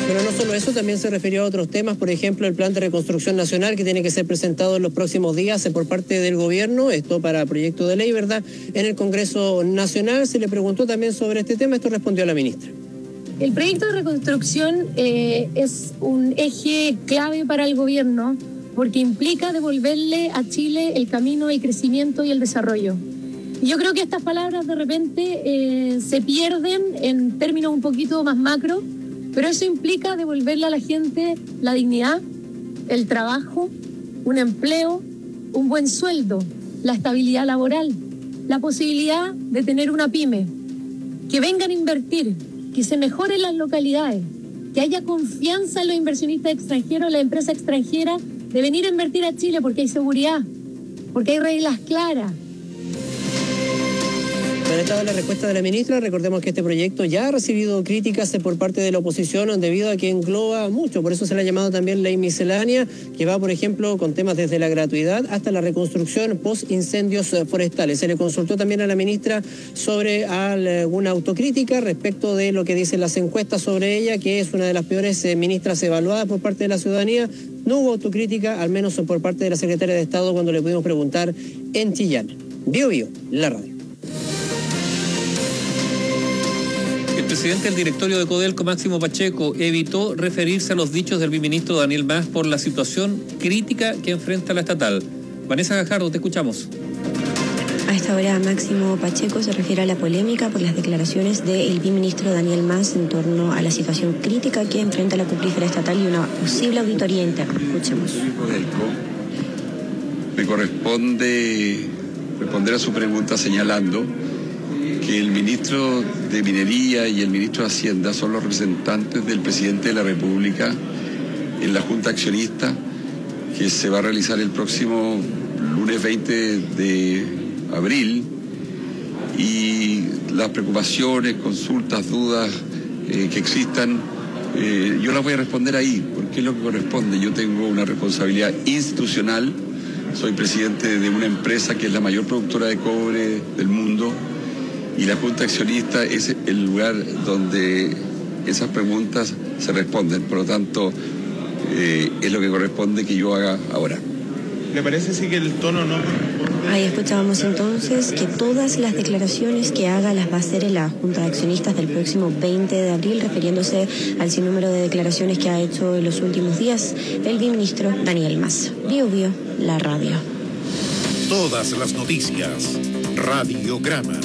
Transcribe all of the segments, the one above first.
Pero no solo eso, también se refirió a otros temas, por ejemplo, el plan de reconstrucción nacional que tiene que ser presentado en los próximos días por parte del gobierno, esto para proyecto de ley, ¿verdad?, en el Congreso Nacional. Se le preguntó también sobre este tema, esto respondió la ministra. El proyecto de reconstrucción es un eje clave para el gobierno porque implica devolverle a Chile el camino, el crecimiento y el desarrollo. Y yo creo que estas palabras de repente se pierden en términos un poquito más macro, pero eso implica devolverle a la gente la dignidad, el trabajo, un empleo, un buen sueldo, la estabilidad laboral, la posibilidad de tener una pyme, que vengan a invertir, que se mejoren las localidades, que haya confianza en los inversionistas extranjeros, la empresa extranjera, de venir a invertir a Chile porque hay seguridad, porque hay reglas claras. En esta la respuesta de la ministra. Recordemos que este proyecto ya ha recibido críticas por parte de la oposición debido a que engloba mucho, por eso se le ha llamado también ley miscelánea, que va, por ejemplo, con temas desde la gratuidad hasta la reconstrucción post incendios forestales. Se le consultó también a la ministra sobre alguna autocrítica respecto de lo que dicen las encuestas sobre ella, que es una de las peores ministras evaluadas por parte de la ciudadanía. No hubo autocrítica, al menos por parte de la secretaria de Estado, cuando le pudimos preguntar en Chillán. Bio Bio, la radio. El presidente del directorio de Codelco, Máximo Pacheco, evitó referirse a los dichos del viceministro Daniel Mas por la situación crítica que enfrenta la estatal. Vanessa Gajardo, te escuchamos. A esta hora, Máximo Pacheco se refiere a la polémica por las declaraciones del viceministro Daniel Mas en torno a la situación crítica que enfrenta la petrolífera estatal y una posible auditoría interna. Escuchemos. Me corresponde responder a su pregunta señalando que el ministro de Minería y el ministro de Hacienda son los representantes del presidente de la República en la Junta Accionista que se va a realizar el próximo lunes 20 de abril, y las preocupaciones, consultas, dudas que existan, yo las voy a responder ahí, porque es lo que corresponde. Yo tengo una responsabilidad institucional, soy presidente de una empresa que es la mayor productora de cobre del mundo, y la Junta Accionista es el lugar donde esas preguntas se responden. Por lo tanto, es lo que corresponde que yo haga ahora. ¿Le parece sí que el tono no corresponde? Ahí escuchábamos entonces que todas las declaraciones que haga las va a hacer en la Junta de Accionistas del próximo 20 de abril, refiriéndose al sinnúmero de declaraciones que ha hecho en los últimos días el viceministro Daniel Mas. Bio Bio, la radio. Todas las noticias. Radiograma.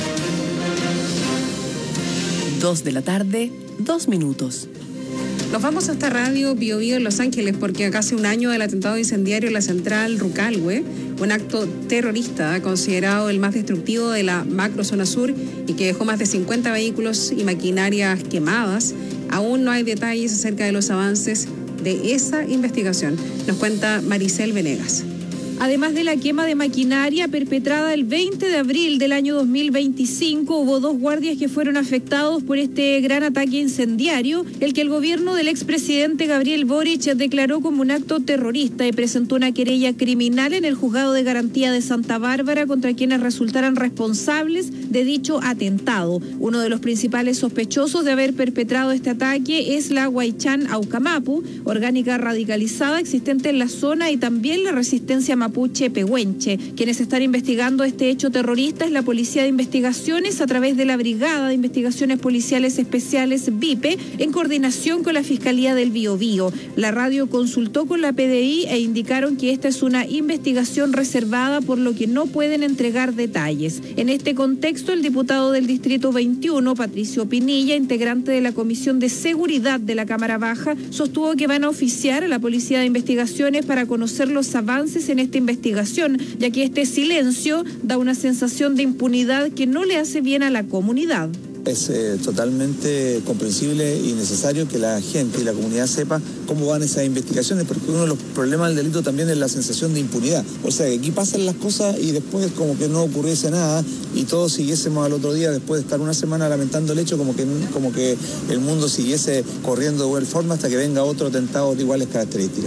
2 de la tarde, 2 minutos. Nos vamos hasta Radio Bio Bio en Los Ángeles porque a casi un año del atentado incendiario en la central Rucalhue, un acto terrorista considerado el más destructivo de la macrozona sur y que dejó más de 50 vehículos y maquinarias quemadas, aún no hay detalles acerca de los avances de esa investigación. Nos cuenta Maricel Venegas. Además de la quema de maquinaria perpetrada el 20 de abril del año 2025, hubo 2 guardias que fueron afectados por este gran ataque incendiario, el que el gobierno del expresidente Gabriel Boric declaró como un acto terrorista y presentó una querella criminal en el Juzgado de Garantía de Santa Bárbara contra quienes resultaran responsables de dicho atentado. Uno de los principales sospechosos de haber perpetrado este ataque es la Huaychán Aucamapu, orgánica radicalizada existente en la zona, y también la resistencia mapuche Pehuenche. Quienes están investigando este hecho terrorista es la Policía de Investigaciones a través de la Brigada de Investigaciones Policiales Especiales BIPE en coordinación con la Fiscalía del Biobío. La radio consultó con la PDI e indicaron que esta es una investigación reservada, por lo que no pueden entregar detalles. En este contexto, el diputado del Distrito 21, Patricio Pinilla, integrante de la Comisión de Seguridad de la Cámara Baja, sostuvo que van a oficiar a la Policía de Investigaciones para conocer los avances en esta investigación, ya que este silencio da una sensación de impunidad que no le hace bien a la comunidad. Es totalmente comprensible y necesario que la gente y la comunidad sepa cómo van esas investigaciones, porque uno de los problemas del delito también es la sensación de impunidad. O sea, que aquí pasan las cosas y después como que no ocurriese nada y todos siguiésemos al otro día, después de estar una semana lamentando el hecho, como que el mundo siguiese corriendo de igual forma hasta que venga otro atentado de iguales características.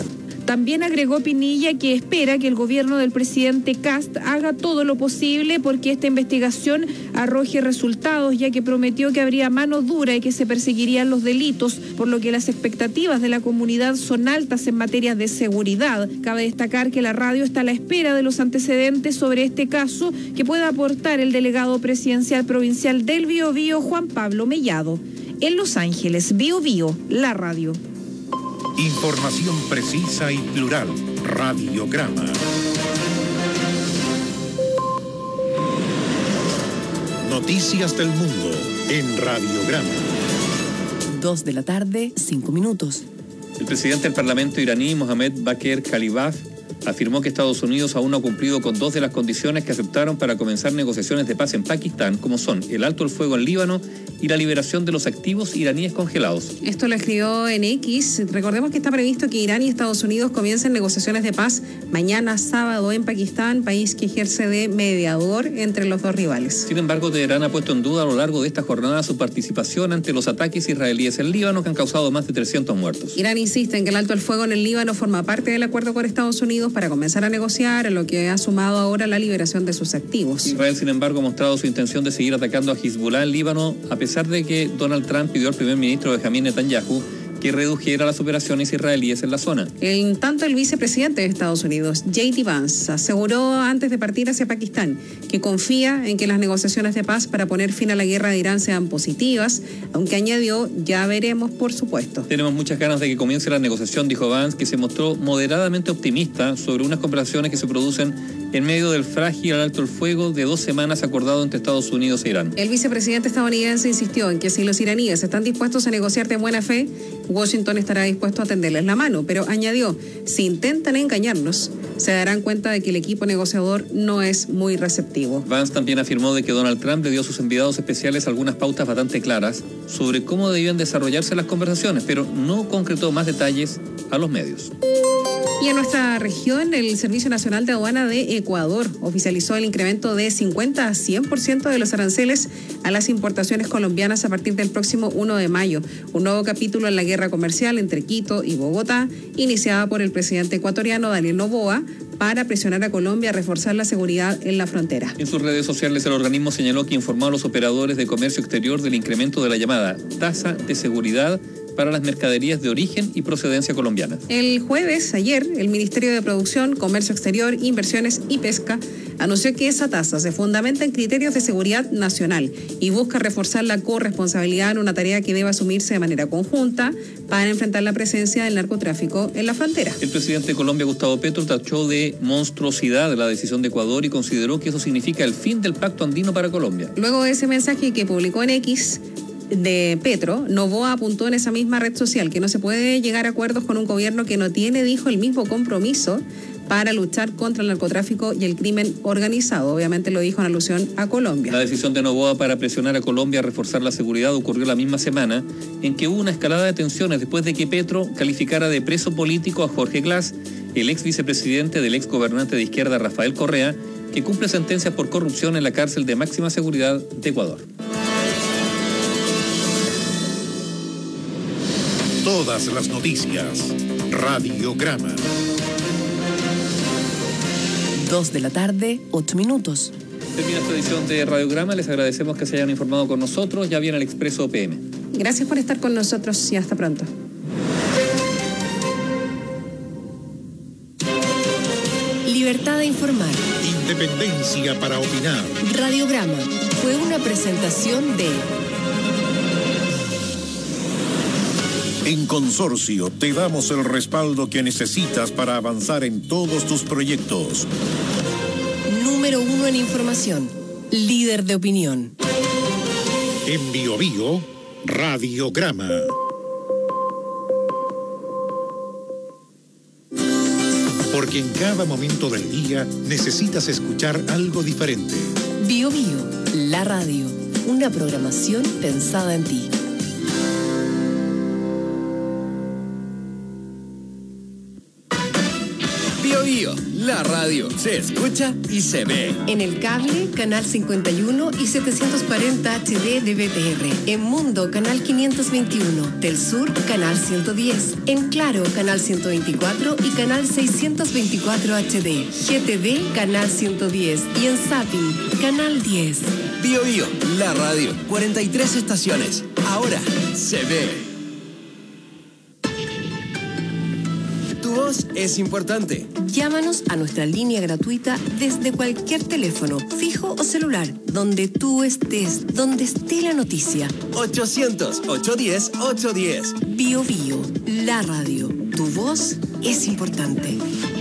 También agregó Pinilla que espera que el gobierno del presidente Kast haga todo lo posible porque esta investigación arroje resultados, ya que prometió que habría mano dura y que se perseguirían los delitos, por lo que las expectativas de la comunidad son altas en materia de seguridad. Cabe destacar que la radio está a la espera de los antecedentes sobre este caso que pueda aportar el delegado presidencial provincial del Biobío, Juan Pablo Mellado. En Los Ángeles, Biobío, la radio. Información precisa y plural. Radiograma. Noticias del mundo en Radiograma. 2 de la tarde, 5 minutos. El presidente del Parlamento iraní, Mohammad Bakr Kalibaf, afirmó que Estados Unidos aún no ha cumplido con 2 de las condiciones que aceptaron para comenzar negociaciones de paz en Pakistán, como son el alto el fuego en Líbano y la liberación de los activos iraníes congelados. Esto lo escribió en X. Recordemos que está previsto que Irán y Estados Unidos comiencen negociaciones de paz mañana sábado en Pakistán, país que ejerce de mediador entre los dos rivales. Sin embargo, Teherán ha puesto en duda a lo largo de esta jornada su participación ante los ataques israelíes en Líbano, que han causado más de 300 muertos. Irán insiste en que el alto el fuego en el Líbano forma parte del acuerdo con Estados Unidos para comenzar a negociar, en lo que ha sumado ahora la liberación de sus activos. Israel, sin embargo, ha mostrado su intención de seguir atacando a Hezbollah en Líbano, a pesar de que Donald Trump pidió al primer ministro Benjamin Netanyahu que redujera las operaciones israelíes en la zona. En tanto, el vicepresidente de Estados Unidos, J.D. Vance, aseguró antes de partir hacia Pakistán que confía en que las negociaciones de paz para poner fin a la guerra de Irán sean positivas, aunque añadió, ya veremos, por supuesto. Tenemos muchas ganas de que comience la negociación, dijo Vance, que se mostró moderadamente optimista sobre unas conversaciones que se producen en medio del frágil alto el fuego de 2 semanas acordado entre Estados Unidos e Irán. El vicepresidente estadounidense insistió en que si los iraníes están dispuestos a negociar de buena fe, Washington estará dispuesto a tenderles la mano, pero añadió, si intentan engañarnos, se darán cuenta de que el equipo negociador no es muy receptivo. Vance también afirmó de que Donald Trump le dio a sus enviados especiales algunas pautas bastante claras sobre cómo debían desarrollarse las conversaciones, pero no concretó más detalles a los medios. Y en nuestra región, el Servicio Nacional de Aduana de Ecuador oficializó el incremento de 50 a 100% de los aranceles a las importaciones colombianas a partir del próximo 1 de mayo. Un nuevo capítulo en la guerra comercial entre Quito y Bogotá, iniciada por el presidente ecuatoriano Daniel Noboa, para presionar a Colombia a reforzar la seguridad en la frontera. En sus redes sociales, el organismo señaló que informó a los operadores de comercio exterior del incremento de la llamada tasa de seguridad para las mercaderías de origen y procedencia colombiana. El jueves, ayer, el Ministerio de Producción, Comercio Exterior, Inversiones y Pesca anunció que esa tasa se fundamenta en criterios de seguridad nacional y busca reforzar la corresponsabilidad en una tarea que debe asumirse de manera conjunta para enfrentar la presencia del narcotráfico en la frontera. El presidente de Colombia, Gustavo Petro, tachó de monstruosidad la decisión de Ecuador y consideró que eso significa el fin del Pacto Andino para Colombia. Luego de ese mensaje que publicó en X de Petro, Noboa apuntó en esa misma red social que no se puede llegar a acuerdos con un gobierno que no tiene, dijo, el mismo compromiso para luchar contra el narcotráfico y el crimen organizado. Obviamente lo dijo en alusión a Colombia. La decisión de Noboa para presionar a Colombia a reforzar la seguridad ocurrió la misma semana en que hubo una escalada de tensiones después de que Petro calificara de preso político a Jorge Glass, el ex vicepresidente del ex gobernante de izquierda Rafael Correa, que cumple sentencias por corrupción en la cárcel de máxima seguridad de Ecuador. Todas las noticias. Radiograma. 2 de la tarde, 8 minutos. Termina esta edición de Radiograma. Les agradecemos que se hayan informado con nosotros. Ya viene el Expreso PM. Gracias por estar con nosotros y hasta pronto. Libertad de informar. Independencia para opinar. Radiograma fue una presentación de... En Consorcio te damos el respaldo que necesitas para avanzar en todos tus proyectos. Número 1 en información. Líder de opinión. En Biobío, Radiograma. Porque en cada momento del día necesitas escuchar algo diferente. Biobío, la radio. Una programación pensada en ti. Bio, la radio se escucha y se ve. En el cable, canal 51 y 740 HD de BTR. En Mundo, canal 521. Del Sur, canal 110. En Claro, canal 124 y canal 624 HD. GTV, canal 110. Y en Zapping, canal 10. Bio Bio, la radio. 43 estaciones. Ahora se ve. Tu voz es importante. Llámanos a nuestra línea gratuita desde cualquier teléfono, fijo o celular, donde tú estés, donde esté la noticia. 800-810-810. Bio Bio, la radio. Tu voz es importante.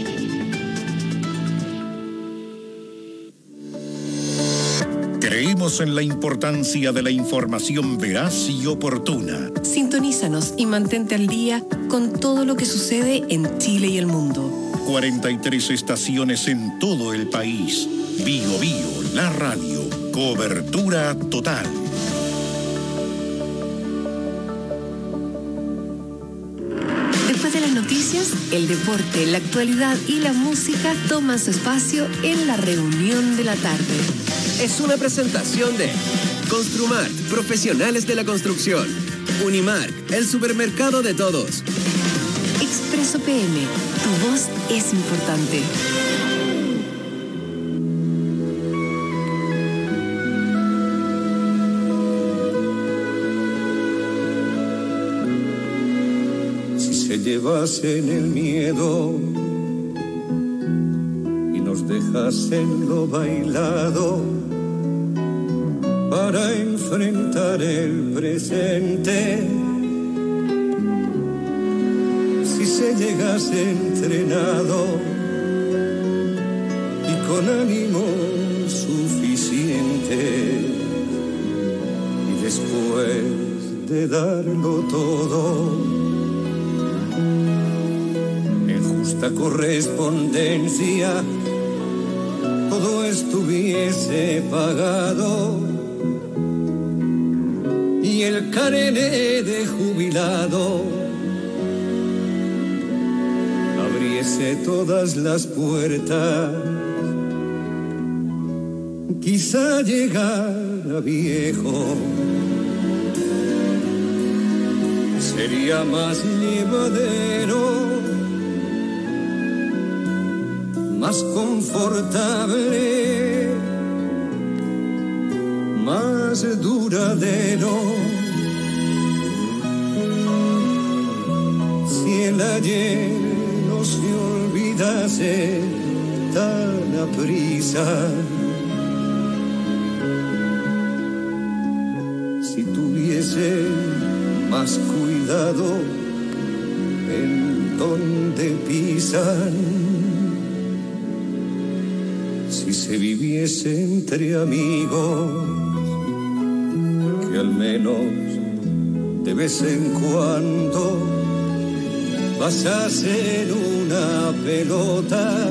Creemos en la importancia de la información veraz y oportuna. Sintonízanos y mantente al día con todo lo que sucede en Chile y el mundo. 43 estaciones en todo el país. Bio Bio, la radio. Cobertura total. Después de las noticias, el deporte, la actualidad y la música toman su espacio en la reunión de la tarde. Es una presentación de Construmart, profesionales de la construcción. Unimark, el supermercado de todos. Expreso PM, tu voz es importante. Si se llevasen el miedo y nos dejasen lo bailado para enfrentar el presente, si se llegase entrenado y con ánimo suficiente, y después de darlo todo en justa correspondencia, todo estuviese pagado y el carné de jubilado abriese todas las puertas, quizá llegara viejo, sería más llevadero, más confortable, más duradero. Si el ayer no se olvidase tan aprisa, si tuviese más cuidado en donde pisan, si se viviese entre amigos, que al menos de vez en cuando pasasen una pelota,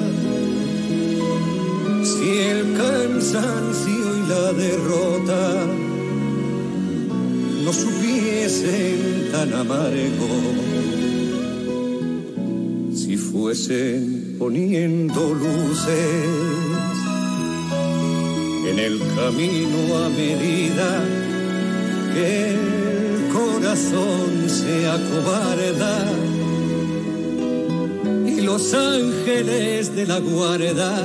si el cansancio y la derrota no supiesen tan amargo, si fuesen poniendo luces en el camino a medida que el corazón se acobarda y los ángeles de la guarda.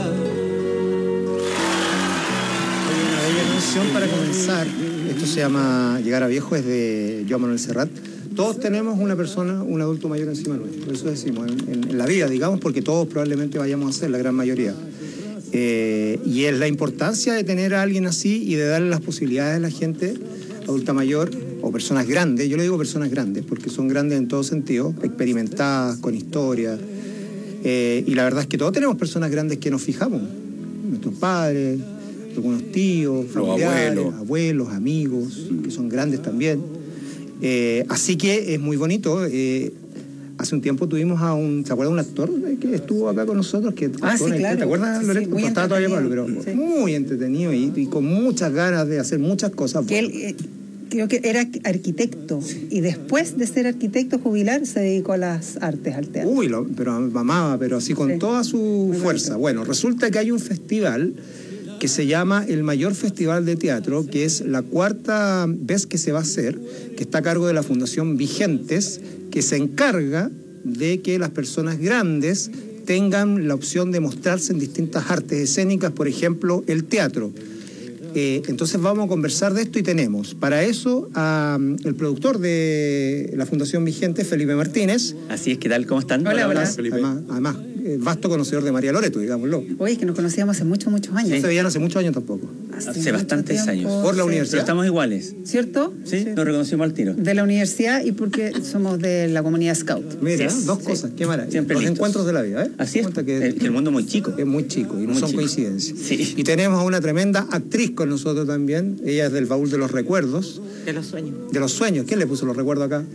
Hay una bella canción para comenzar. Esto se llama Llegar a Viejo, es de Joan Manuel Serrat. Todos tenemos una persona, un adulto mayor encima nuestro. Por eso decimos, en la vida, digamos, porque todos probablemente vayamos a ser, la gran mayoría. Y es la importancia de tener a alguien así y de darle las posibilidades a la gente adulta mayor o personas grandes. Yo le digo personas grandes porque son grandes en todo sentido, experimentadas, con historia. Y la verdad es que todos tenemos personas grandes que nos fijamos. Nuestros padres, algunos tíos, familiares, abuelos, amigos, que son grandes también. Así que es muy bonito. Hace un tiempo tuvimos a ¿se acuerda un actor que estuvo acá con nosotros? Sí, claro. ¿Te acuerdas, Loreto? Sí, estaba todavía Pablo, pero sí. Muy entretenido y con muchas ganas de hacer muchas cosas. Que él creo que era arquitecto y después de ser arquitecto jubilar se dedicó a las artes, al teatro. Uy, pero amaba, pero así con toda su fuerza. Bueno, resulta que hay un festival que se llama el mayor festival de teatro, que es la 4ª vez que se va a hacer, que está a cargo de la Fundación Vigentes, que se encarga de que las personas grandes tengan la opción de mostrarse en distintas artes escénicas, por ejemplo, el teatro. Entonces vamos a conversar de esto y tenemos para eso el productor de la Fundación Vigente, Felipe Martínez. Así es, ¿qué tal? ¿Cómo están? Hola. Felipe. Además, vasto conocedor de María Loreto, digámoslo. Oye, es que nos conocíamos hace muchos años. No se veían hace muchos años tampoco. Hace bastantes años. Por la universidad. Pero estamos iguales. ¿Cierto? Sí, nos reconocimos al tiro. De la universidad y porque somos de la comunidad Scout. Mira, dos cosas, qué maravilla. Siempre los listos. Encuentros de la vida, ¿eh? Así es, que el mundo es muy chico. Es muy chico y no muy son chico. coincidencias. Sí. Y tenemos a una tremenda actriz con nosotros también. Ella es del baúl de los recuerdos. De los sueños. De los sueños. ¿Quién le puso los recuerdos acá?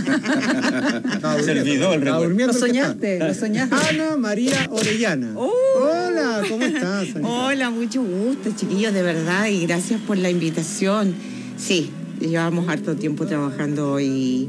Se olvidó el recuerdo. Lo soñaste. Ana María Orellana. Hola, ¿cómo estás, Anita? Hola, mucho gusto, chiquillos, de verdad, y gracias por la invitación. Sí, llevamos harto tiempo trabajando y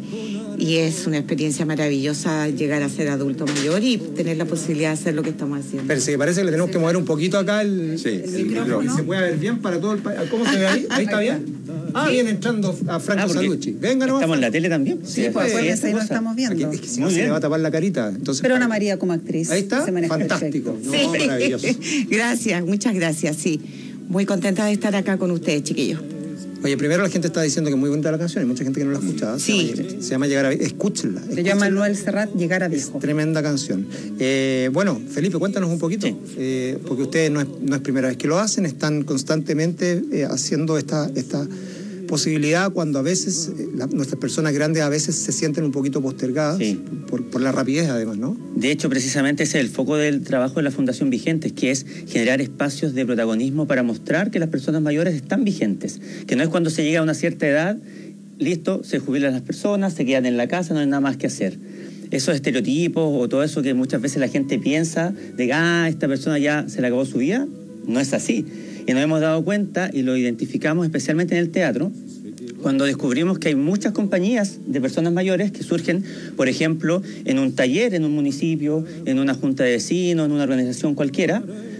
es una experiencia maravillosa llegar a ser adulto mayor y tener la posibilidad de hacer lo que estamos haciendo. Pero sí, parece que le tenemos que mover un poquito acá el micrófono. Se puede ver bien para todo el país. ¿Cómo se ve ahí? ¿Ahí está bien? Viene entrando a Franco Salucci. Venga, ¿no? ¿Estamos en la tele también? Sí, pues acuérdense, ahí nos estamos viendo. Es que si no se le va a tapar la carita. Entonces, pero Ana María como actriz. Ahí está, se maneja fantástico. perfecto. No, maravilloso. Gracias, muchas gracias, sí. Muy contenta de estar acá con ustedes, chiquillos. Oye, primero la gente está diciendo que es muy bonita la canción, hay mucha gente que no la ha escuchado. Sí. Se llama Llegar a Viejo. Escúchenla. Se llama Manuel Serrat, Llegar a Viejo. Tremenda canción. Bueno, Felipe, cuéntanos un poquito, porque ustedes no es primera vez que lo hacen, están constantemente haciendo esta posibilidad cuando a veces nuestras personas grandes a veces se sienten un poquito postergadas por la rapidez además, ¿no? De hecho, precisamente ese es el foco del trabajo de la Fundación Vigentes, que es generar espacios de protagonismo para mostrar que las personas mayores están vigentes, que no es cuando se llega a una cierta edad, listo, se jubilan las personas, se quedan en la casa, no hay nada más que hacer. Esos estereotipos o todo eso que muchas veces la gente piensa de que esta persona ya se le acabó su vida, no es así. Y nos hemos dado cuenta y lo identificamos especialmente en el teatro, cuando descubrimos que hay muchas compañías de personas mayores que surgen, por ejemplo, en un taller, en un municipio, en una junta de vecinos, en una organización cualquiera,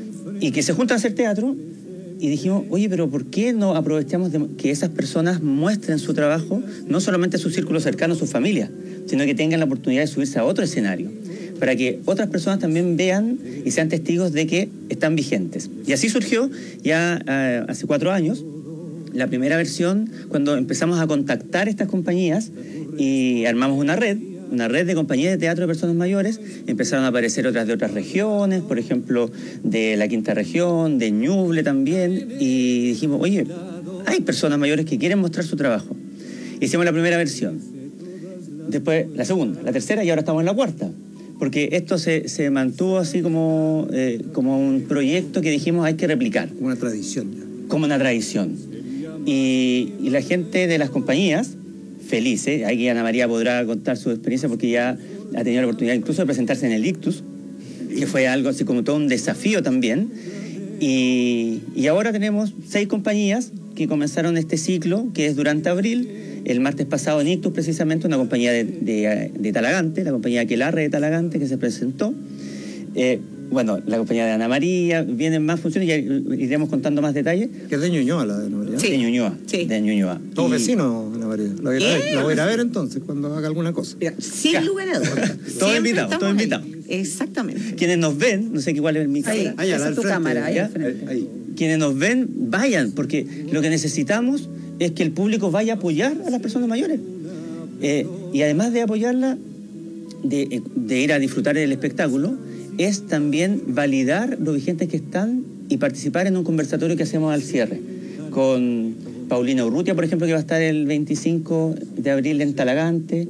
y que se juntan a hacer teatro, y dijimos, oye, pero ¿por qué no aprovechamos de que esas personas muestren su trabajo, no solamente a su círculo cercano, a su familia, sino que tengan la oportunidad de subirse a otro escenario, para que otras personas también vean y sean testigos de que están vigentes? Y así surgió ya hace 4 años, la primera versión, cuando empezamos a contactar estas compañías y armamos una red de compañías de teatro de personas mayores. Empezaron a aparecer otras de otras regiones, por ejemplo, de la Quinta Región, de Ñuble también, y dijimos, oye, hay personas mayores que quieren mostrar su trabajo. Hicimos la primera versión, después la segunda, la tercera y ahora estamos en la 4ª. Porque esto se mantuvo así como un proyecto que dijimos hay que replicar. Una tradición. Como una tradición. Y la gente de las compañías, felices, aquí Ana María podrá contar su experiencia porque ya ha tenido la oportunidad incluso de presentarse en el Ictus, que fue algo así como todo un desafío también. Y ahora tenemos 6 compañías que comenzaron este ciclo, que es durante abril. El martes pasado en Ictus, precisamente, una compañía de Talagante, la compañía Aquelarre de Talagante, que se presentó. Bueno, la compañía de Ana María, vienen más funciones, ya iremos contando más detalles. Que es de Ñuñoa la de Ana María. Sí. De Ñuñoa. Sí. De Ñuñoa. Todos vecinos, Ana María. Lo voy a ir a ver entonces, cuando haga alguna cosa. Sin lugar a dudas. Todos invitados. Exactamente. Quienes nos ven, no sé qué cuál es mi cámara. Ahí, esa es tu cámara, ahí al frente. Ahí. Quienes nos ven, vayan, porque lo que necesitamos es que el público vaya a apoyar a las personas mayores. Y además de apoyarla, de ir a disfrutar del espectáculo, es también validar lo vigentes que están y participar en un conversatorio que hacemos al cierre con Paulina Urrutia, por ejemplo, que va a estar el 25 de abril en Talagante.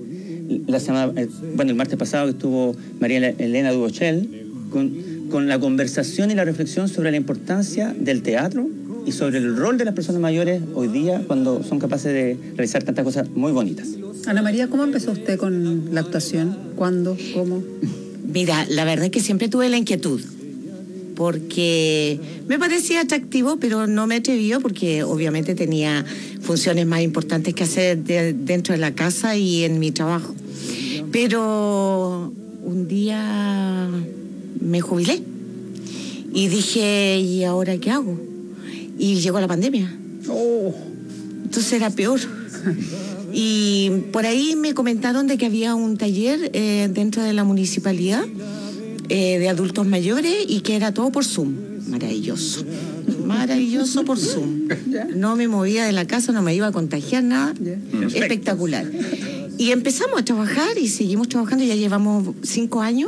El martes pasado que estuvo María Elena Dubochel con la conversación y la reflexión sobre la importancia del teatro y sobre el rol de las personas mayores hoy día cuando son capaces de realizar tantas cosas muy bonitas. Ana María, ¿cómo empezó usted con la actuación? ¿Cuándo? ¿Cómo? Mira, la verdad es que siempre tuve la inquietud. porque me parecía atractivo, pero no me atrevió porque obviamente tenía funciones más importantes que hacer dentro de la casa y en mi trabajo. Pero un día me jubilé y dije, ¿y ahora qué hago? Y llegó la pandemia. Entonces era peor. Y por ahí me comentaron de que había un taller dentro de la municipalidad de adultos mayores y que era todo por Zoom. Maravilloso. Maravilloso por Zoom. No me movía de la casa, no me iba a contagiar nada. Espectacular. Y empezamos a trabajar y seguimos trabajando, ya llevamos 5 años.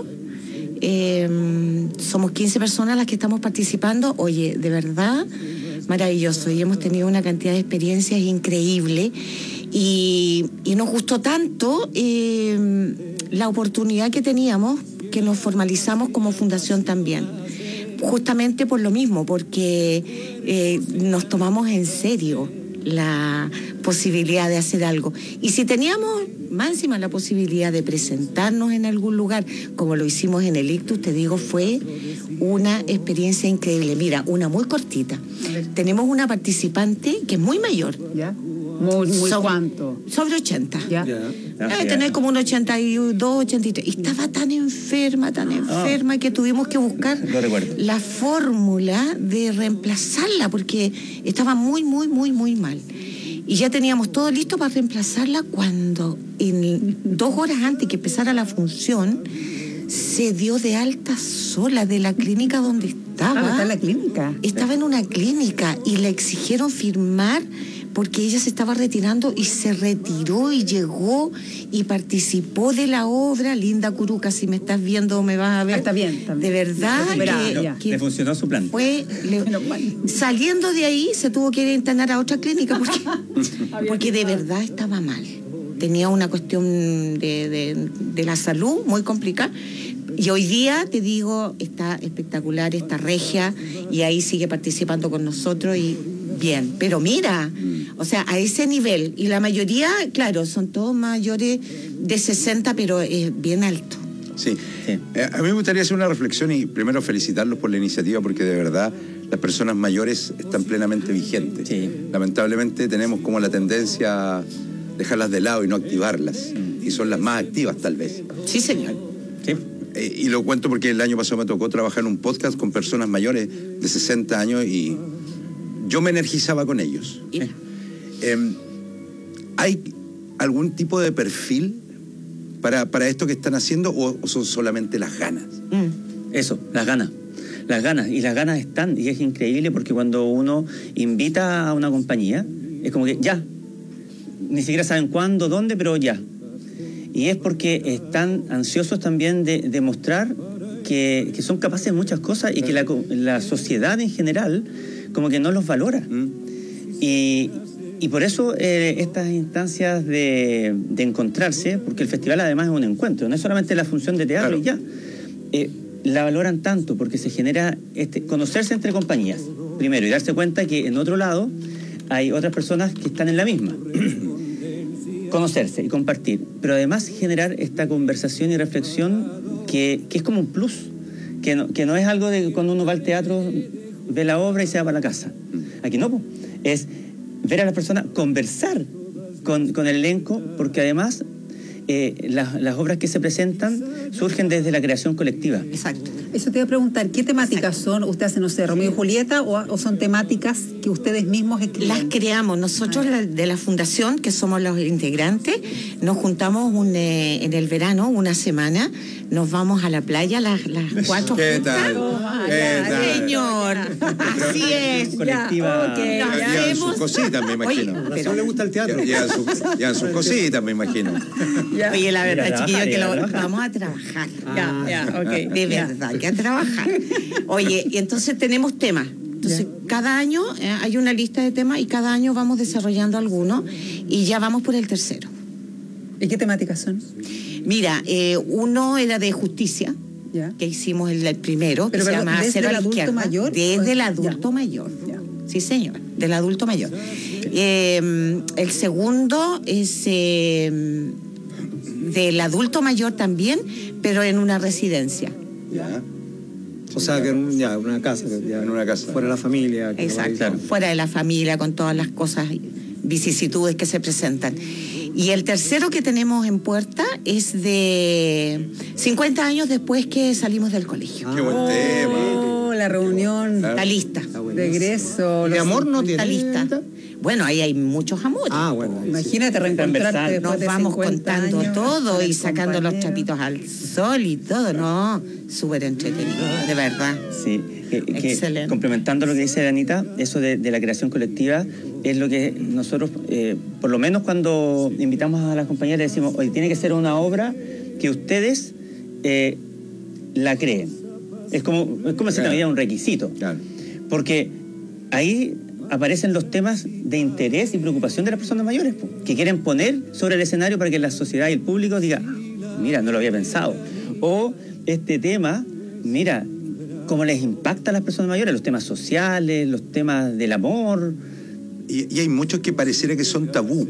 Somos 15 personas las que estamos participando. Oye, de verdad, maravilloso. Y hemos tenido una cantidad de experiencias increíble. Y nos gustó tanto la oportunidad que teníamos que nos formalizamos como fundación también. Justamente por lo mismo, porque nos tomamos en serio la posibilidad de hacer algo. Y si teníamos más encima la posibilidad de presentarnos en algún lugar, como lo hicimos en el Ictus, te digo, fue una experiencia increíble. Mira, una muy cortita. Tenemos una participante que es muy mayor. ¿Ya? ¿Muy cuánto? Sobre 80. ¿Ya? Debe tener como un 82, 83. Y estaba tan enferma, que tuvimos que buscar la fórmula de reemplazarla, porque estaba muy, muy, muy, muy mal. Y ya teníamos todo listo para reemplazarla cuando, en 2 horas antes que empezara la función, se dio de alta sola de la clínica donde estaba. ¿Está en la clínica? Estaba en una clínica y le exigieron firmar porque ella se estaba retirando y se retiró y llegó y participó de la obra. Linda Curuca, si me estás viendo me vas a ver. Está bien. De verdad que le funcionó su plan. Saliendo de ahí se tuvo que ir a internar a otra clínica porque de verdad estaba mal. Tenía una cuestión de la salud muy complicada. Y hoy día, te digo, está espectacular, está regia, y ahí sigue participando con nosotros y bien. Pero mira, o sea, a ese nivel, y la mayoría, claro, son todos mayores de 60, pero es bien alto. Sí. A mí me gustaría hacer una reflexión y primero felicitarlos por la iniciativa, porque de verdad las personas mayores están plenamente vigentes. Sí. Lamentablemente tenemos como la tendencia a dejarlas de lado y no activarlas, y son las más activas tal vez. Sí, señor. Sí. Y lo cuento porque el año pasado me tocó trabajar en un podcast con personas mayores de 60 años y yo me energizaba con ellos. ¿Hay algún tipo de perfil para esto que están haciendo o son solamente las ganas? Eso, las ganas. Las ganas, y las ganas están, y es increíble porque cuando uno invita a una compañía, es como que ya, ni siquiera saben cuándo, dónde, pero ya. Y es porque están ansiosos también de mostrar que son capaces de muchas cosas y que la sociedad en general como que no los valora. Y por eso estas instancias de encontrarse, porque el festival además es un encuentro, no es solamente la función de teatro, claro. Y ya, la valoran tanto porque se genera conocerse entre compañías, primero, y darse cuenta que en otro lado hay otras personas que están en la misma. Conocerse y compartir, pero además generar esta conversación y reflexión que es como un plus, que no es algo de cuando uno va al teatro, ve la obra y se va para la casa. Aquí no, es ver a las personas, conversar con el elenco, porque además las obras que se presentan surgen desde la creación colectiva. Exacto. Eso te iba a preguntar, ¿qué temáticas son? ¿Usted hace, no sé, Romeo y Julieta o son temáticas que ustedes mismos escriben? Las creamos. Nosotros de la fundación, que somos los integrantes, nos juntamos en el verano, una semana, nos vamos a la playa las 4 ¿Qué tal? ¿Qué tal? Señor, así es. Colectiva. Llevan sus cositas, me imagino. Oye, pero le gusta el teatro. Llevan sus cositas, me imagino. Oye, la verdad, chiquillos, que vamos a trabajar. De verdad, que a trabajar. Oye, y entonces tenemos temas. Entonces, cada año hay una lista de temas y cada año vamos desarrollando algunos y ya vamos por el tercero. ¿Y qué temáticas son? Mira, uno era de justicia, que hicimos el primero, que se llama Cero a la Izquierda. Mayor, desde el adulto mayor. Sí, señor, del adulto mayor. El segundo es del adulto mayor también, pero en una residencia. O sea, que ya una casa, ya en una casa. Fuera de la familia. Exacto, fuera de la familia, con todas las cosas, vicisitudes que se presentan. Y el tercero que tenemos en puerta es de 50 años después que salimos del colegio. Qué buen tema. La reunión. Está lista. De egreso. ¿De amor no tiene? Está lista. Bueno, ahí hay muchos amores. Bueno. Imagínate reencontrarte después Nos de vamos 50 contando años, todo y el sacando los compañero. trapitos al sol y todo, ¿no? Súper entretenido, de verdad. Sí, Excelente. Complementando lo que dice Anita, eso de la creación colectiva es lo que nosotros, por lo menos cuando invitamos a las compañeras, decimos, oye, tiene que ser una obra que ustedes la creen. Es como si tuviera un requisito. Claro. Porque ahí aparecen los temas de interés y preocupación de las personas mayores, que quieren poner sobre el escenario para que la sociedad y el público diga, mira, no lo había pensado. O este tema, mira, cómo les impacta a las personas mayores, los temas sociales, los temas del amor. Y hay muchos que pareciera que son tabú.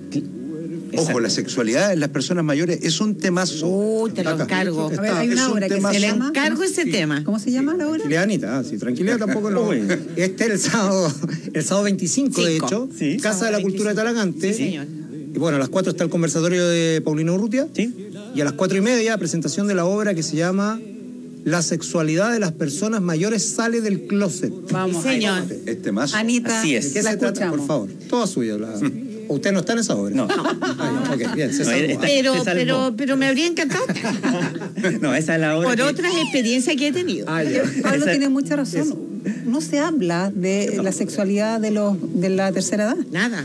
Ojo, la sexualidad en las personas mayores es un temazo. Te lo encargo. A ver, hay una obra que se Le llama... encargo ese tema. ¿Cómo se llama la obra? Tranquilidad, sí, tranquilidad tampoco no. Este es el sábado 25, de hecho. Sí. Casa de la Cultura de Talagante. Sí, señor. Y bueno, a las 4 está el conversatorio de Paulino Urrutia. Sí. Y a las 4:30, presentación de la obra que se llama La sexualidad de las personas mayores sale del closet. Vamos. Sí, señor. Este más. Anita, Así es. ¿De qué la se trata? escuchamos. Por favor, toda suya. ¿Usted no está en esa obra? No. Ok, bien, se No, salvó. Pero me habría encantado No, esa es la obra. por otras experiencias que he tenido. Pablo tiene mucha razón. No se habla de la sexualidad de la tercera edad. Nada.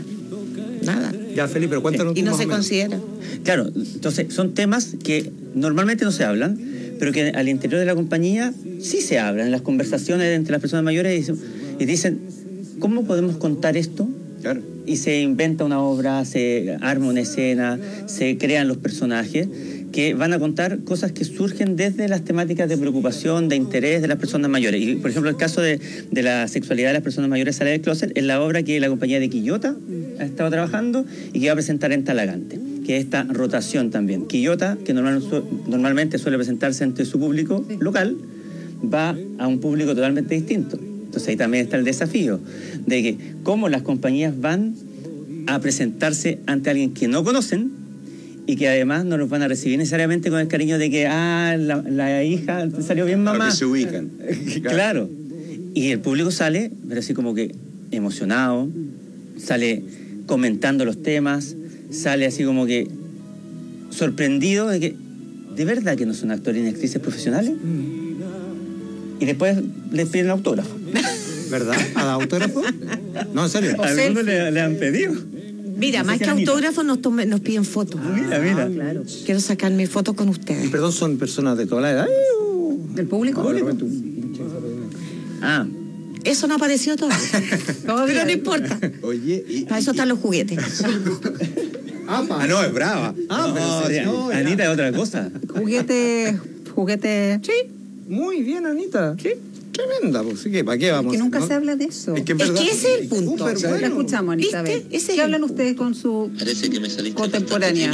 Ya, Felipe, pero cuéntanos Y tú no más se o menos. considera. Claro, entonces son temas que normalmente no se hablan, pero que al interior de la compañía sí se hablan, en las conversaciones entre las personas mayores y dicen, ¿cómo podemos contar esto? Claro. Y se inventa una obra, se arma una escena, se crean los personajes que van a contar cosas que surgen desde las temáticas de preocupación, de interés de las personas mayores. Y, por ejemplo, el caso de la sexualidad de las personas mayores sale del closet es la obra que la compañía de Quillota ha estado trabajando y que va a presentar en Talagante, que es esta rotación también. Quillota, que normalmente suele presentarse ante su público local, va a un público totalmente distinto. Entonces ahí también está el desafío de que cómo las compañías van a presentarse ante alguien que no conocen y que además no los van a recibir necesariamente con el cariño de que la hija salió bien mamá. Para que se ubican. Claro. Y el público sale, pero así como que emocionado, sale comentando los temas, sale así como que sorprendido de que de verdad que no son actores ni actrices profesionales. Y después les piden autógrafo. ¿Verdad? ¿A autógrafo? No, en serio. Algunos le han pedido. Mira, más que autógrafos nos piden fotos. Mira. Claro. Quiero sacarme fotos con ustedes. Y perdón, ¿son personas de toda la edad? ¿Del público? Eso no apareció todavía. Pero no importa. Oye, Para eso están los juguetes. no, es brava. Anita es otra cosa. Juguete. Sí, muy bien, Anita. Sí. Tremenda, pues. ¿Sí? ¿Para qué vamos? Que nunca se habla de eso. Es que Es que ese es el punto. La escuchamos, Anita. ¿Viste? A ver. Ese es ¿Qué el hablan punto. ustedes con su Parece que me saliste contemporánea?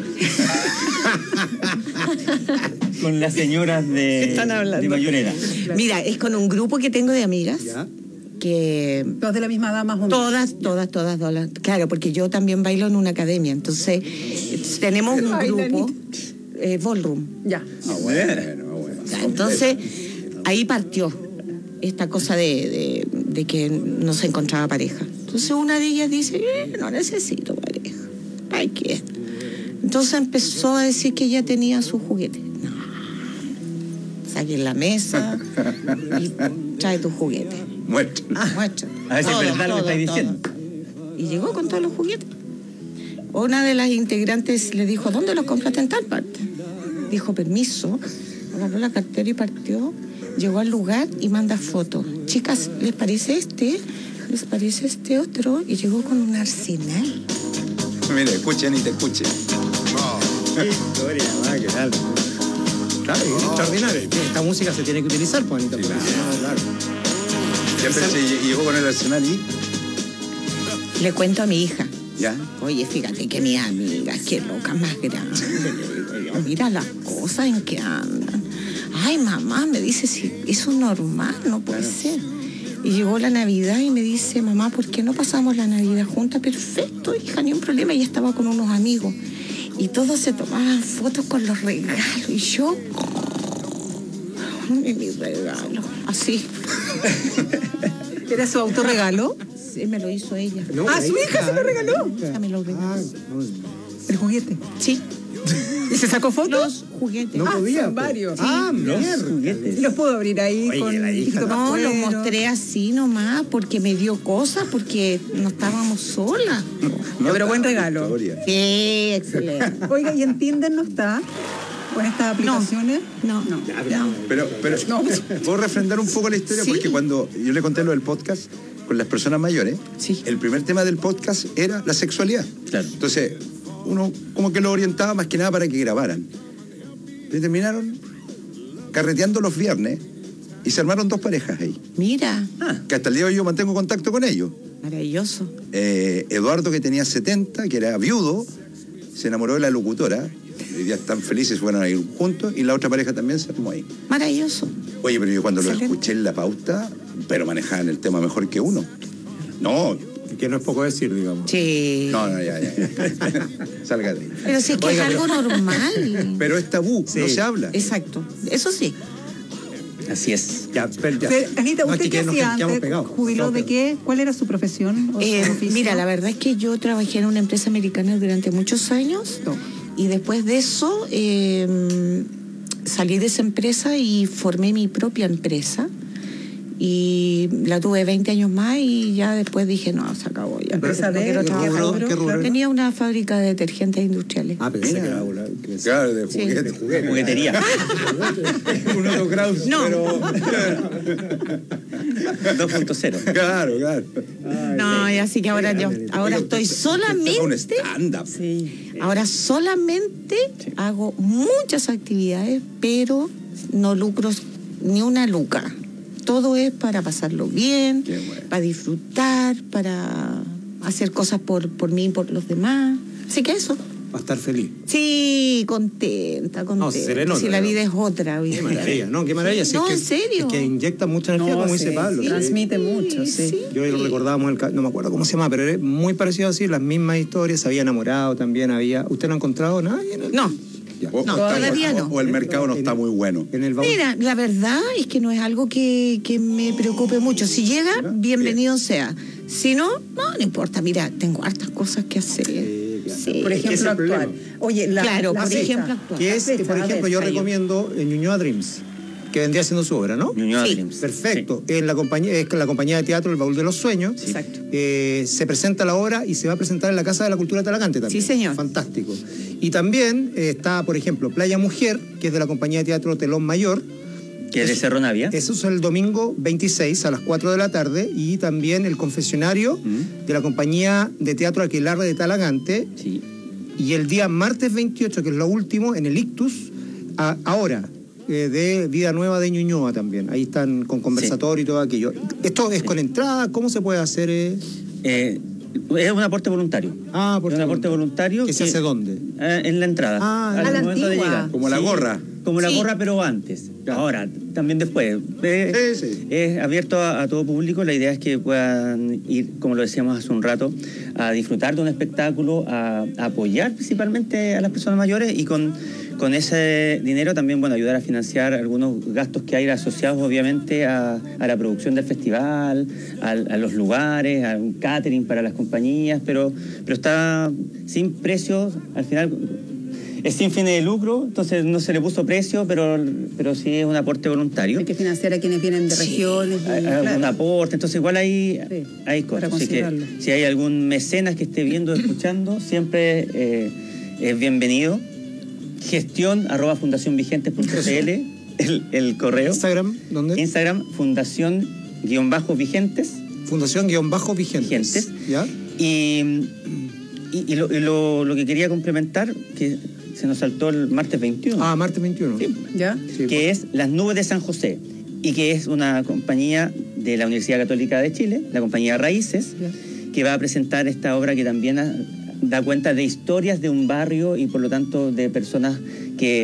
Con las señoras de mayor edad. Mira, es con un grupo que tengo de amigas. Ya. Que ¿Todas de la misma edad más o menos? Todas. Claro, porque yo también bailo en una academia. Entonces, tenemos un grupo, ballroom. Ya. Bueno. Entonces, ahí partió esta cosa de que no se encontraba pareja. Entonces, una de ellas dice, no necesito pareja. Ay, ¿qué? Entonces empezó a decir que ella tenía su juguete. No. Saque en la mesa y trae tu juguete. Muestra. A ver si es verdad lo que estáis diciendo. Y llegó con todos los juguetes. Una de las integrantes le dijo, ¿dónde los compraste? En tal parte? Dijo, permiso. Agarró la cartera y partió. Llegó al lugar y manda fotos. Chicas, ¿les parece este? ¿Les parece este otro? Y llegó con un arsenal. Mira, escuchen y te escuchen. Historia, qué tal. Claro, es extraordinario. Esta música se tiene que utilizar, pues, Anita. Claro. Y llegó con el arsenal y... Le cuento a mi hija. ¿Ya? Oye, fíjate que mis amigas, qué locas más grandes. Mira las cosas en que andan. Ay, mamá, me dice, si eso es normal, no puede ser. Y llegó la Navidad y me dice, mamá, ¿por qué no pasamos la Navidad juntas? Perfecto, hija, ni un problema. Y estaba con unos amigos. Y todos se tomaban fotos con los regalos. Y yo, mi regalo, así. ¿Era su autorregalo? Sí, me lo hizo ella. No, su hija se lo regaló. Ella me lo regaló. ¿El juguete? Sí. ¿Y se sacó fotos? Los juguetes. No podía. Son varios. Sí. Los juguetes. ¿Los puedo abrir ahí? Oye, con la hija No, los mostré así nomás porque me dio cosas, porque no estábamos solas. Pero buen regalo. Sí, excelente. Oiga, ¿y en Tinder no está? ¿Con estas aplicaciones? No. Pero puedo refrendar un poco la historia, porque cuando yo le conté lo del podcast con las personas mayores, el primer tema del podcast era la sexualidad. Claro. Entonces, uno como que lo orientaba más que nada para que grabaran. Y terminaron carreteando los viernes y se armaron 2 parejas ahí. Mira. Que hasta el día de hoy yo mantengo contacto con ellos. Maravilloso. Eduardo, que tenía 70, que era viudo, se enamoró de la locutora. Hoy día están felices, fueron a ir juntos, y la otra pareja también se armó ahí. Maravilloso. Oye, pero yo cuando lo escuché en la pauta, pero manejaban el tema mejor que uno. No. Que no es poco decir, digamos. Sí. No, ya. Salga de ahí. Pero si es que es algo normal. Pero es tabú, no se habla. Exacto. Eso sí. Así es. Ya. Pero, Anita, ¿usted qué hacía antes? ¿Jubiló de qué? ¿Cuál era su profesión? O su oficio? Mira, la verdad es que yo trabajé en una empresa americana durante muchos años. Y después de eso salí de esa empresa y formé mi propia empresa. Y la tuve 20 años más y ya después dije, no, se acabó ya. ¿Qué rubro? Tenía una fábrica de detergentes industriales. Pensé que era una... Claro, de juguete. Juguetería. Un otro Kraus, no. Pero... 2.0. Claro. No, y así que ahora estoy solamente... Un stand-up. Ahora solamente hago muchas actividades, pero no lucro ni una luca. Todo es para pasarlo bien, para disfrutar, para hacer cosas por mí y por los demás. Así que eso. Va a estar feliz. Sí, contenta. No, se le nota, si la vida es otra. Qué maravilla, qué maravilla. No, en serio. Es que inyecta mucha energía, como dice Pablo. Sí. Transmite mucho, sí. Yo lo recordábamos, no me acuerdo cómo se llama, pero era muy parecido así, las mismas historias, se había enamorado también, ¿Usted no ha encontrado nada? No. Todavía no. O el mercado no está muy bueno. Mira, la verdad es que no es algo que me preocupe mucho. Si llega, bienvenido sea. Si no, no importa. Mira, tengo hartas cosas que hacer. Sí. Por ejemplo, actuar. Oye, por ejemplo, actuar. Que es, por ejemplo, yo recomiendo Ñuñoa Dreams, que vendría haciendo su obra, ¿no? Ñuñoa Dreams. Perfecto. En la compañía, es la compañía de teatro El Baúl de los Sueños. Exacto. Se presenta la obra y se va a presentar en la Casa de la Cultura de Talagante también. Sí, señor. Fantástico. Y también está, por ejemplo, Playa Mujer, que es de la compañía de teatro Telón Mayor. Que es de Cerro Navia. Eso es el domingo 26 a las 4 de la tarde. Y también el confesionario de la compañía de teatro Aquelarre de Talagante. Sí. Y el día martes 28, que es lo último, en el Ictus, ahora, de Vida Nueva de Ñuñoa también. Ahí están con conversatorio y todo aquello. ¿Esto es con entrada? ¿Cómo se puede hacer? Es un aporte voluntario. Un aporte voluntario. ¿Que se hace dónde? En la entrada. al momento de llegar. Como la gorra. Como la gorra, pero antes. Ahora, también después. Es abierto a todo público. La idea es que puedan ir, como lo decíamos hace un rato, a disfrutar de un espectáculo, a apoyar principalmente a las personas mayores y con ese dinero también, ayudar a financiar algunos gastos que hay asociados, obviamente, a la producción del festival, a los lugares, a un catering para las compañías, pero está sin precios, al final... Es sin fines de lucro, entonces no se le puso precio, pero sí es un aporte voluntario. Hay que financiar a quienes vienen de regiones. Hay un aporte, entonces igual hay cosas. Así que si hay algún mecenas que esté viendo o escuchando, siempre es bienvenido. gestión@fundacionvigentes.cl, el correo. Instagram, ¿dónde? Instagram, fundación-vigentes. Fundación-vigentes. ¿Ya? Y lo que quería complementar, que se nos saltó el martes 21. Martes 21. Sí. ¿Ya? Sí, que es Las Nubes de San José, y que es una compañía de la Universidad Católica de Chile, la compañía Raíces, que va a presentar esta obra que también da cuenta de historias de un barrio y por lo tanto de personas que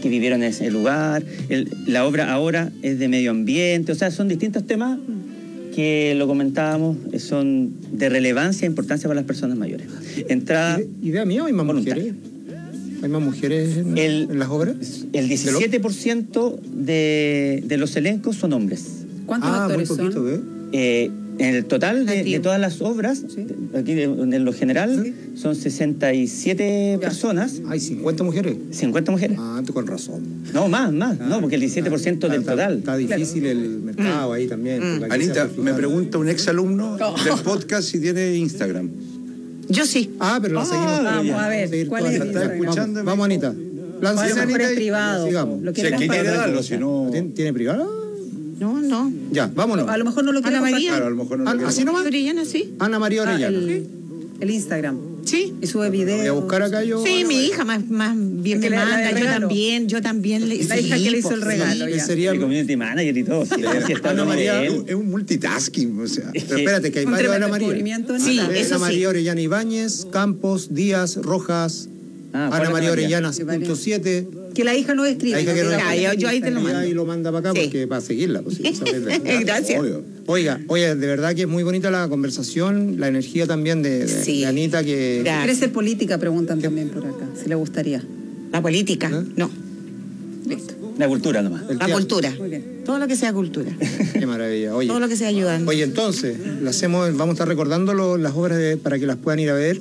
que vivieron en ese lugar. La obra ahora es de medio ambiente, o sea, son distintos temas que lo comentábamos, son de relevancia e importancia para las personas mayores. Entrada... ¿Idea mía o hay más mujeres? ¿Hay más mujeres en las obras? El 17% de los elencos son hombres. ¿Cuántos actores muy poquito, son? En el total de todas las obras, aquí en lo general, son 67 personas. ¿Hay 50 mujeres? 50 mujeres. Ah, con razón. No, más, no, porque el 17% del total. Está difícil el mercado ahí también. Anita, me pregunta un ex alumno del podcast si tiene Instagram. Yo sí. Ah, pero la seguimos. Vamos a ver, ¿cuál es el Instagram? Vamos, Anita. Lánzate, Anita, y privado. Sigamos. Lo Si aquí quiere darlo, si no... ¿Tiene privado? No. Ya, vámonos. A lo mejor no lo quiere Ana María. Claro, a lo mejor no lo quiere. ¿Así nomás? Orellana, sí. Ana María Orellana. El Instagram. Sí. Y sube videos. Voy a buscar acá yo. Sí, mi hija más bien me manda. Yo también. La hija que le hizo el regalo. Sí, sería el community manager y todo. Ana María es un multitasking, o sea. Pero espérate, que hay varios Ana María. Sí, Ana María Orellana Ibáñez, Campos, Díaz, Rojas, Ana María Orellana 7. Que la hija no escribe. La hija que no escribe. Yo ahí te lo mando. Ahí lo manda para acá porque para seguirla. Pues, Gracias. Oiga, de verdad que es muy bonita la conversación, la energía también de Anita que... ¿Quiere ser política? Preguntan también por acá, si le gustaría. ¿La política? No. Listo. La cultura nomás. La cultura. Todo lo que sea cultura. Qué maravilla. Oye, todo lo que sea ayudando. Oye, entonces, vamos a estar recordando las obras para que las puedan ir a ver.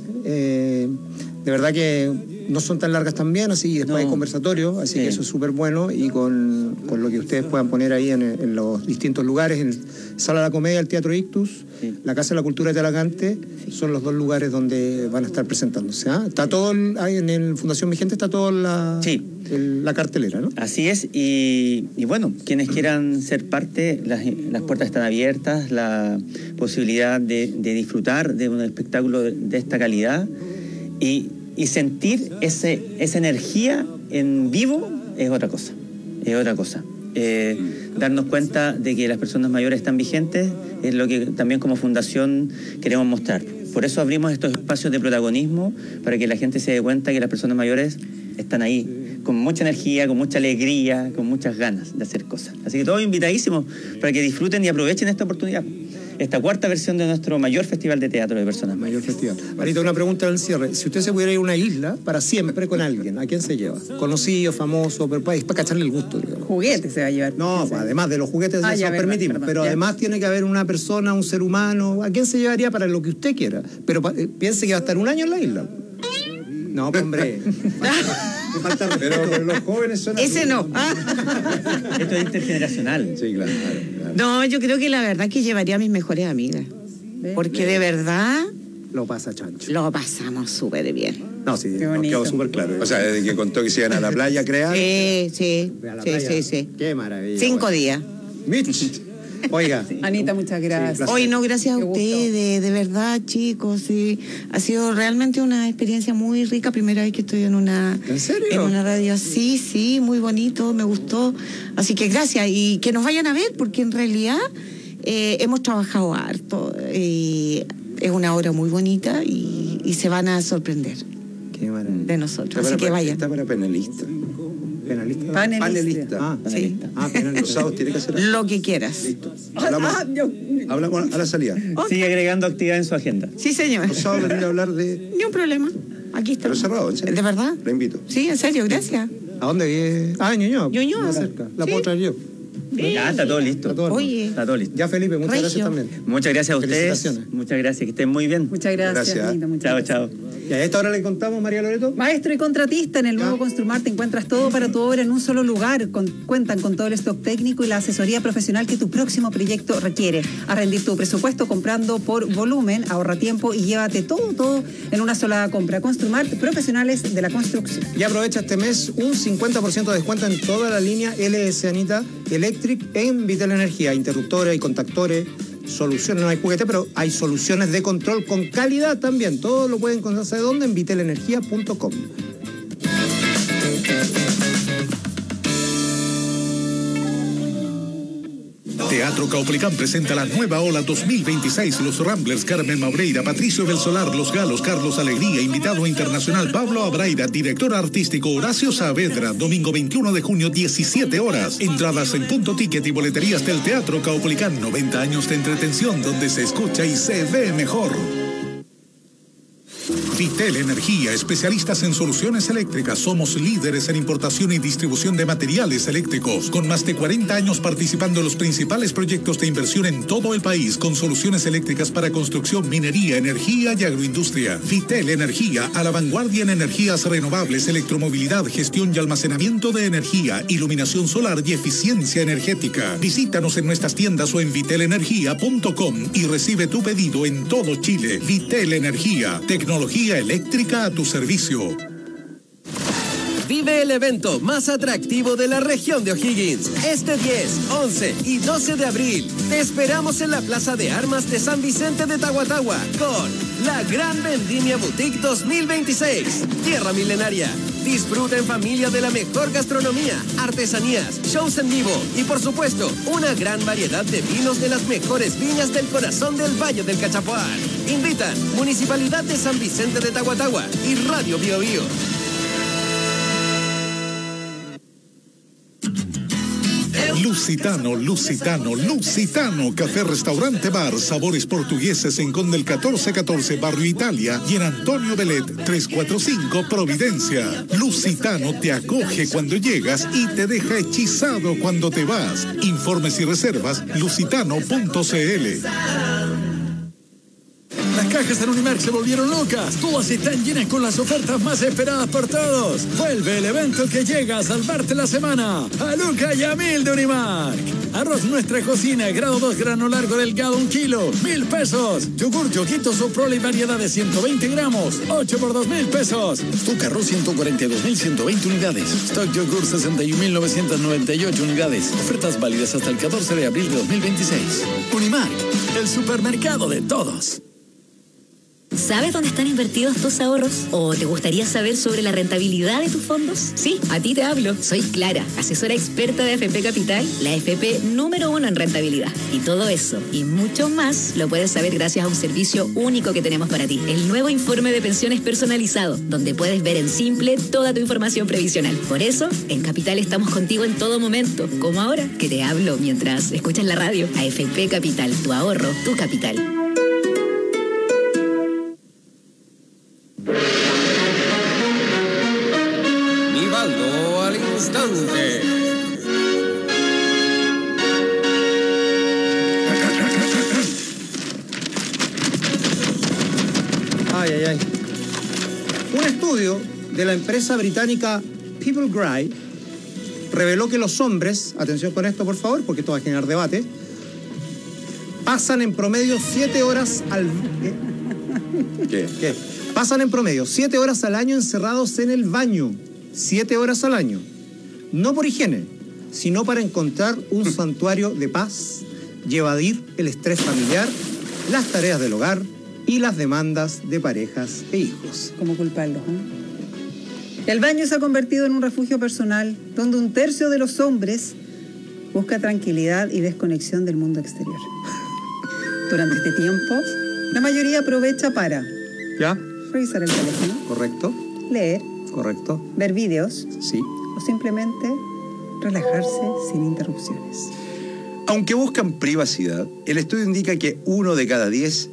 De verdad que no son tan largas también, así después hay conversatorio, así que eso es súper bueno, y con lo que ustedes puedan poner ahí en los distintos lugares, en el Sala de la Comedia, el Teatro Ictus, la Casa de la Cultura de Talagante, son los dos lugares donde van a estar presentándose. Está todo, ahí en el Fundación Vigente está toda la cartelera, ¿no? Así es, y bueno, quienes quieran ser parte, las puertas están abiertas, la posibilidad de disfrutar de un espectáculo de esta calidad y sentir esa energía en vivo es otra cosa. Darnos cuenta de que las personas mayores están vigentes es lo que también como fundación queremos mostrar. Por eso abrimos estos espacios de protagonismo, para que la gente se dé cuenta que las personas mayores están ahí con mucha energía, con mucha alegría, con muchas ganas de hacer cosas. Así que todos invitadísimos para que disfruten y aprovechen esta oportunidad. Esta cuarta versión de nuestro mayor festival de teatro de personas mayores. Mayor festival. Marita, una pregunta al cierre. Si usted se pudiera ir a una isla para siempre con alguien, ¿a quién se lleva? Conocido, famoso, pero para cacharle el gusto, digamos. Juguetes se va a llevar. No, además de los juguetes eso permitimos, pero ya. Además tiene que haber una persona, un ser humano. ¿A quién se llevaría para lo que usted quiera? Pero piense que va a estar un año en la isla. No, hombre. Pero los jóvenes son... Ese no. Esto es intergeneracional. Sí, claro. No, yo creo que la verdad que llevaría a mis mejores amigas. Porque de verdad... Lo pasa chancho. Lo pasamos súper bien. No, sí, nos quedó súper claro. O sea, desde que contó que se iban a la playa a crear. Sí. Qué maravilla. 5 días. Mitch. Oiga. Anita, muchas gracias. Hoy no, gracias a ustedes, de verdad, chicos. Sí. Ha sido realmente una experiencia muy rica. Primera vez que estoy en una... ¿En serio? En una radio. Sí, muy bonito, me gustó. Así que gracias. Y que nos vayan a ver, porque en realidad hemos trabajado harto. Es una obra muy bonita y se van a sorprender. Qué maravilla. De nosotros. Así que vayan. Está para penalista. Panelista. Sí. Los sábados tiene que hacer lo que quieras. Listo. Hablamos a la salida. Sigue agregando actividad en su agenda. Sí, señor. Los sábados venir a hablar de... Ni un problema. Aquí está. Pero cerrado, ¿en serio? ¿De verdad? La invito. Sí, en serio, gracias. ¿A dónde vive? En Ñuñoa. Ñuñoa. Más cerca. La puedo traer yo. Ya está todo listo. Está todo listo. Ya, Felipe, muchas gracias también. Muchas gracias a ustedes. Felicitaciones. Muchas gracias, que estén muy bien. Muchas gracias. Anita, Chao. Y a esta hora le contamos, María Loreto. Maestro y contratista, en el nuevo Construmart te encuentras todo para tu obra en un solo lugar. Cuentan con todo el stock técnico y la asesoría profesional que tu próximo proyecto requiere. A rendir tu presupuesto comprando por volumen, ahorra tiempo y llévate todo en una sola compra. Construmart, profesionales de la construcción. Y aprovecha este mes un 50% de descuento en toda la línea LS Anita Electric en Vital Energía. Interruptores y contactores, soluciones, no hay juguete, pero hay soluciones de control con calidad también. Todo lo pueden encontrar, ¿sabe dónde? En vitalenergia.com. Teatro Caupolicán presenta la nueva ola 2026. Los Ramblers, Carmen Maureira, Patricio del Solar, Los Galos, Carlos Alegría, invitado internacional Pablo Abraira, director artístico Horacio Saavedra, domingo 21 de junio, 17 horas. Entradas en Punto Ticket y boleterías del Teatro Caupolicán. 90 años de entretención donde se escucha y se ve mejor. Vitel Energía, especialistas en soluciones eléctricas. Somos líderes en importación y distribución de materiales eléctricos, con más de 40 años participando en los principales proyectos de inversión en todo el país, con soluciones eléctricas para construcción, minería, energía y agroindustria. Vitel Energía, a la vanguardia en energías renovables, electromovilidad, gestión y almacenamiento de energía, iluminación solar y eficiencia energética. Visítanos en nuestras tiendas o en vitelenergia.com y recibe tu pedido en todo Chile. Vitel Energía, tecnología eléctrica a tu servicio. Vive el evento más atractivo de la región de O'Higgins. Este 10, 11 y 12 de abril te esperamos en la Plaza de Armas de San Vicente de Tahuatahua con la Gran Vendimia Boutique 2026. Tierra Milenaria. Disfruta en familia de la mejor gastronomía, artesanías, shows en vivo y por supuesto una gran variedad de vinos de las mejores viñas del corazón del Valle del Cachapoal. Invitan Municipalidad de San Vicente de Tahuatahua y Radio Bio Bio. Lusitano, Lusitano, Lusitano, café, restaurante, bar, sabores portugueses en Conde el 1414, Barrio Italia y en Antonio Belet 345, Providencia. Lusitano te acoge cuando llegas y te deja hechizado cuando te vas. Informes y reservas, lusitano.cl. Las cajas en Unimark se volvieron locas. Todas están llenas con las ofertas más esperadas por todos. Vuelve el evento que llega a salvarte la semana. A Luca y a 1000 de Unimark. Arroz Nuestra Cocina, grado 2, grano largo delgado, 1 kilo, 1.000 pesos. Yogur Yoguito Soprole y variedad de 120 gramos, 8 por 2.000 pesos. Stock arroz 142.120 unidades. Stock yogur 61.998 unidades. Ofertas válidas hasta el 14 de abril de 2026. Unimark, el supermercado de todos. ¿Sabes dónde están invertidos tus ahorros? ¿O te gustaría saber sobre la rentabilidad de tus fondos? Sí, a ti te hablo. Soy Clara, asesora experta de AFP Capital, la AFP número 1 en rentabilidad. Y todo eso y mucho más lo puedes saber gracias a un servicio único que tenemos para ti. El nuevo informe de pensiones personalizado, donde puedes ver en simple toda tu información previsional. Por eso, en Capital estamos contigo en todo momento, como ahora que te hablo mientras escuchas la radio. AFP Capital, tu ahorro, tu capital. Nivaldo al instante. Ay. Un estudio de la empresa británica People Gray reveló que los hombres, atención con esto por favor, porque esto va a generar debate, pasan en promedio 7 horas al... ¿Qué? Pasan en promedio 7 horas al año encerrados en el baño. 7 horas al año. No por higiene, sino para encontrar un santuario de paz y evadir el estrés familiar, las tareas del hogar y las demandas de parejas e hijos. ¿Cómo culparlos? El baño se ha convertido en un refugio personal donde 1/3 de los hombres busca tranquilidad y desconexión del mundo exterior. Durante este tiempo, la mayoría aprovecha para... ¿Ya? Revisar el teléfono. Correcto. Leer. Correcto. Ver vídeos. Sí. O simplemente relajarse sin interrupciones. Aunque buscan privacidad, el estudio indica que una de cada 10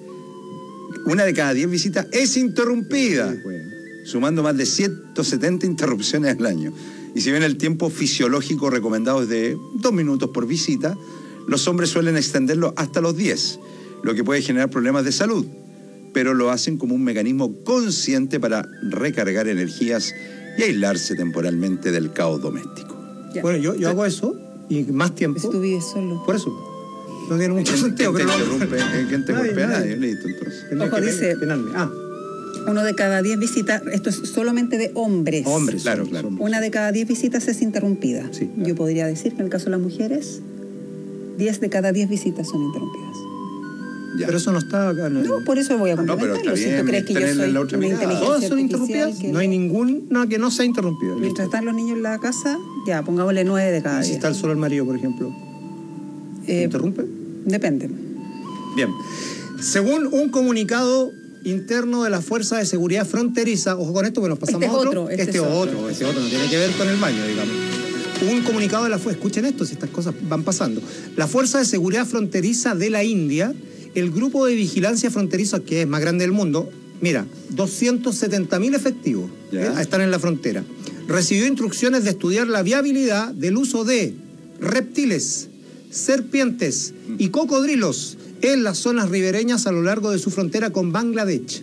visitas es interrumpida, sumando más de 170 interrupciones al año. Y si bien el tiempo fisiológico recomendado es de 2 minutos por visita, los hombres suelen extenderlo hasta los 10, lo que puede generar problemas de salud, pero lo hacen como un mecanismo consciente para recargar energías y aislarse temporalmente del caos doméstico. Ya. Bueno, yo hago eso y más tiempo. Si tú vives solo. Por eso. No tiene mucho sentido. ¿Quién te golpea? Nadie. Listo, entonces. Ojo, dice... Uno de cada 10 visitas, esto es solamente de hombres. Hombres, claro. Una de cada 10 visitas es interrumpida. Sí, claro. Yo podría decir que en el caso de las mujeres, 10 de cada 10 visitas son interrumpidas. Ya. Pero eso no está acá. No, por eso voy a complementarlo. Si tú crees que yo soy una inteligencia ¿todas son interrumpidas? No hay ninguna que no sea interrumpida. Mientras están los niños en la casa, ya, pongámosle 9 de cada 10. Si está solo el marido, por ejemplo. ¿Interrumpe? Depende. Bien. Según un comunicado interno de la Fuerza de Seguridad Fronteriza, ojo con esto, porque nos pasamos a otro. Este otro no tiene que ver con el baño, digamos. Un comunicado de la Fuerza, escuchen esto, si estas cosas van pasando. La Fuerza de Seguridad Fronteriza de la India, el grupo de vigilancia fronteriza, que es más grande del mundo, mira, 270.000 efectivos están en la frontera. Recibió instrucciones de estudiar la viabilidad del uso de reptiles, serpientes y cocodrilos en las zonas ribereñas a lo largo de su frontera con Bangladesh.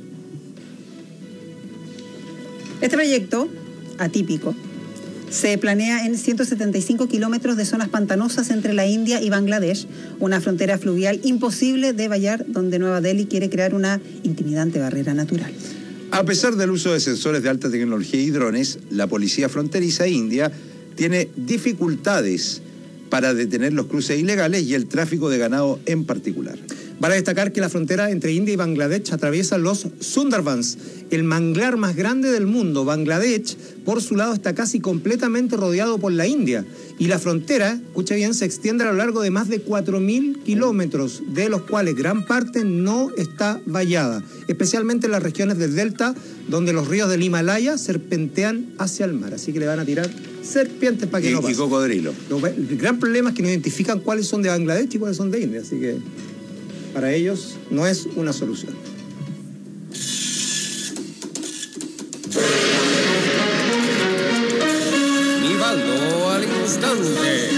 Este proyecto, atípico, se planea en 175 kilómetros de zonas pantanosas entre la India y Bangladesh, una frontera fluvial imposible de vallar, donde Nueva Delhi quiere crear una intimidante barrera natural. A pesar del uso de sensores de alta tecnología y drones, la policía fronteriza india tiene dificultades para detener los cruces ilegales y el tráfico de ganado en particular. Vale destacar que la frontera entre India y Bangladesh atraviesa los Sundarbans, el manglar más grande del mundo. Bangladesh, por su lado, está casi completamente rodeado por la India. Y la frontera, escuche bien, se extiende a lo largo de más de 4.000 kilómetros, de los cuales gran parte no está vallada, especialmente en las regiones del delta, donde los ríos del Himalaya serpentean hacia el mar. Así que le van a tirar serpientes para que no pase. Y cocodrilo. El gran problema es que no identifican cuáles son de Bangladesh y cuáles son de India, así que para ellos no es una solución. Nivaldo al instante.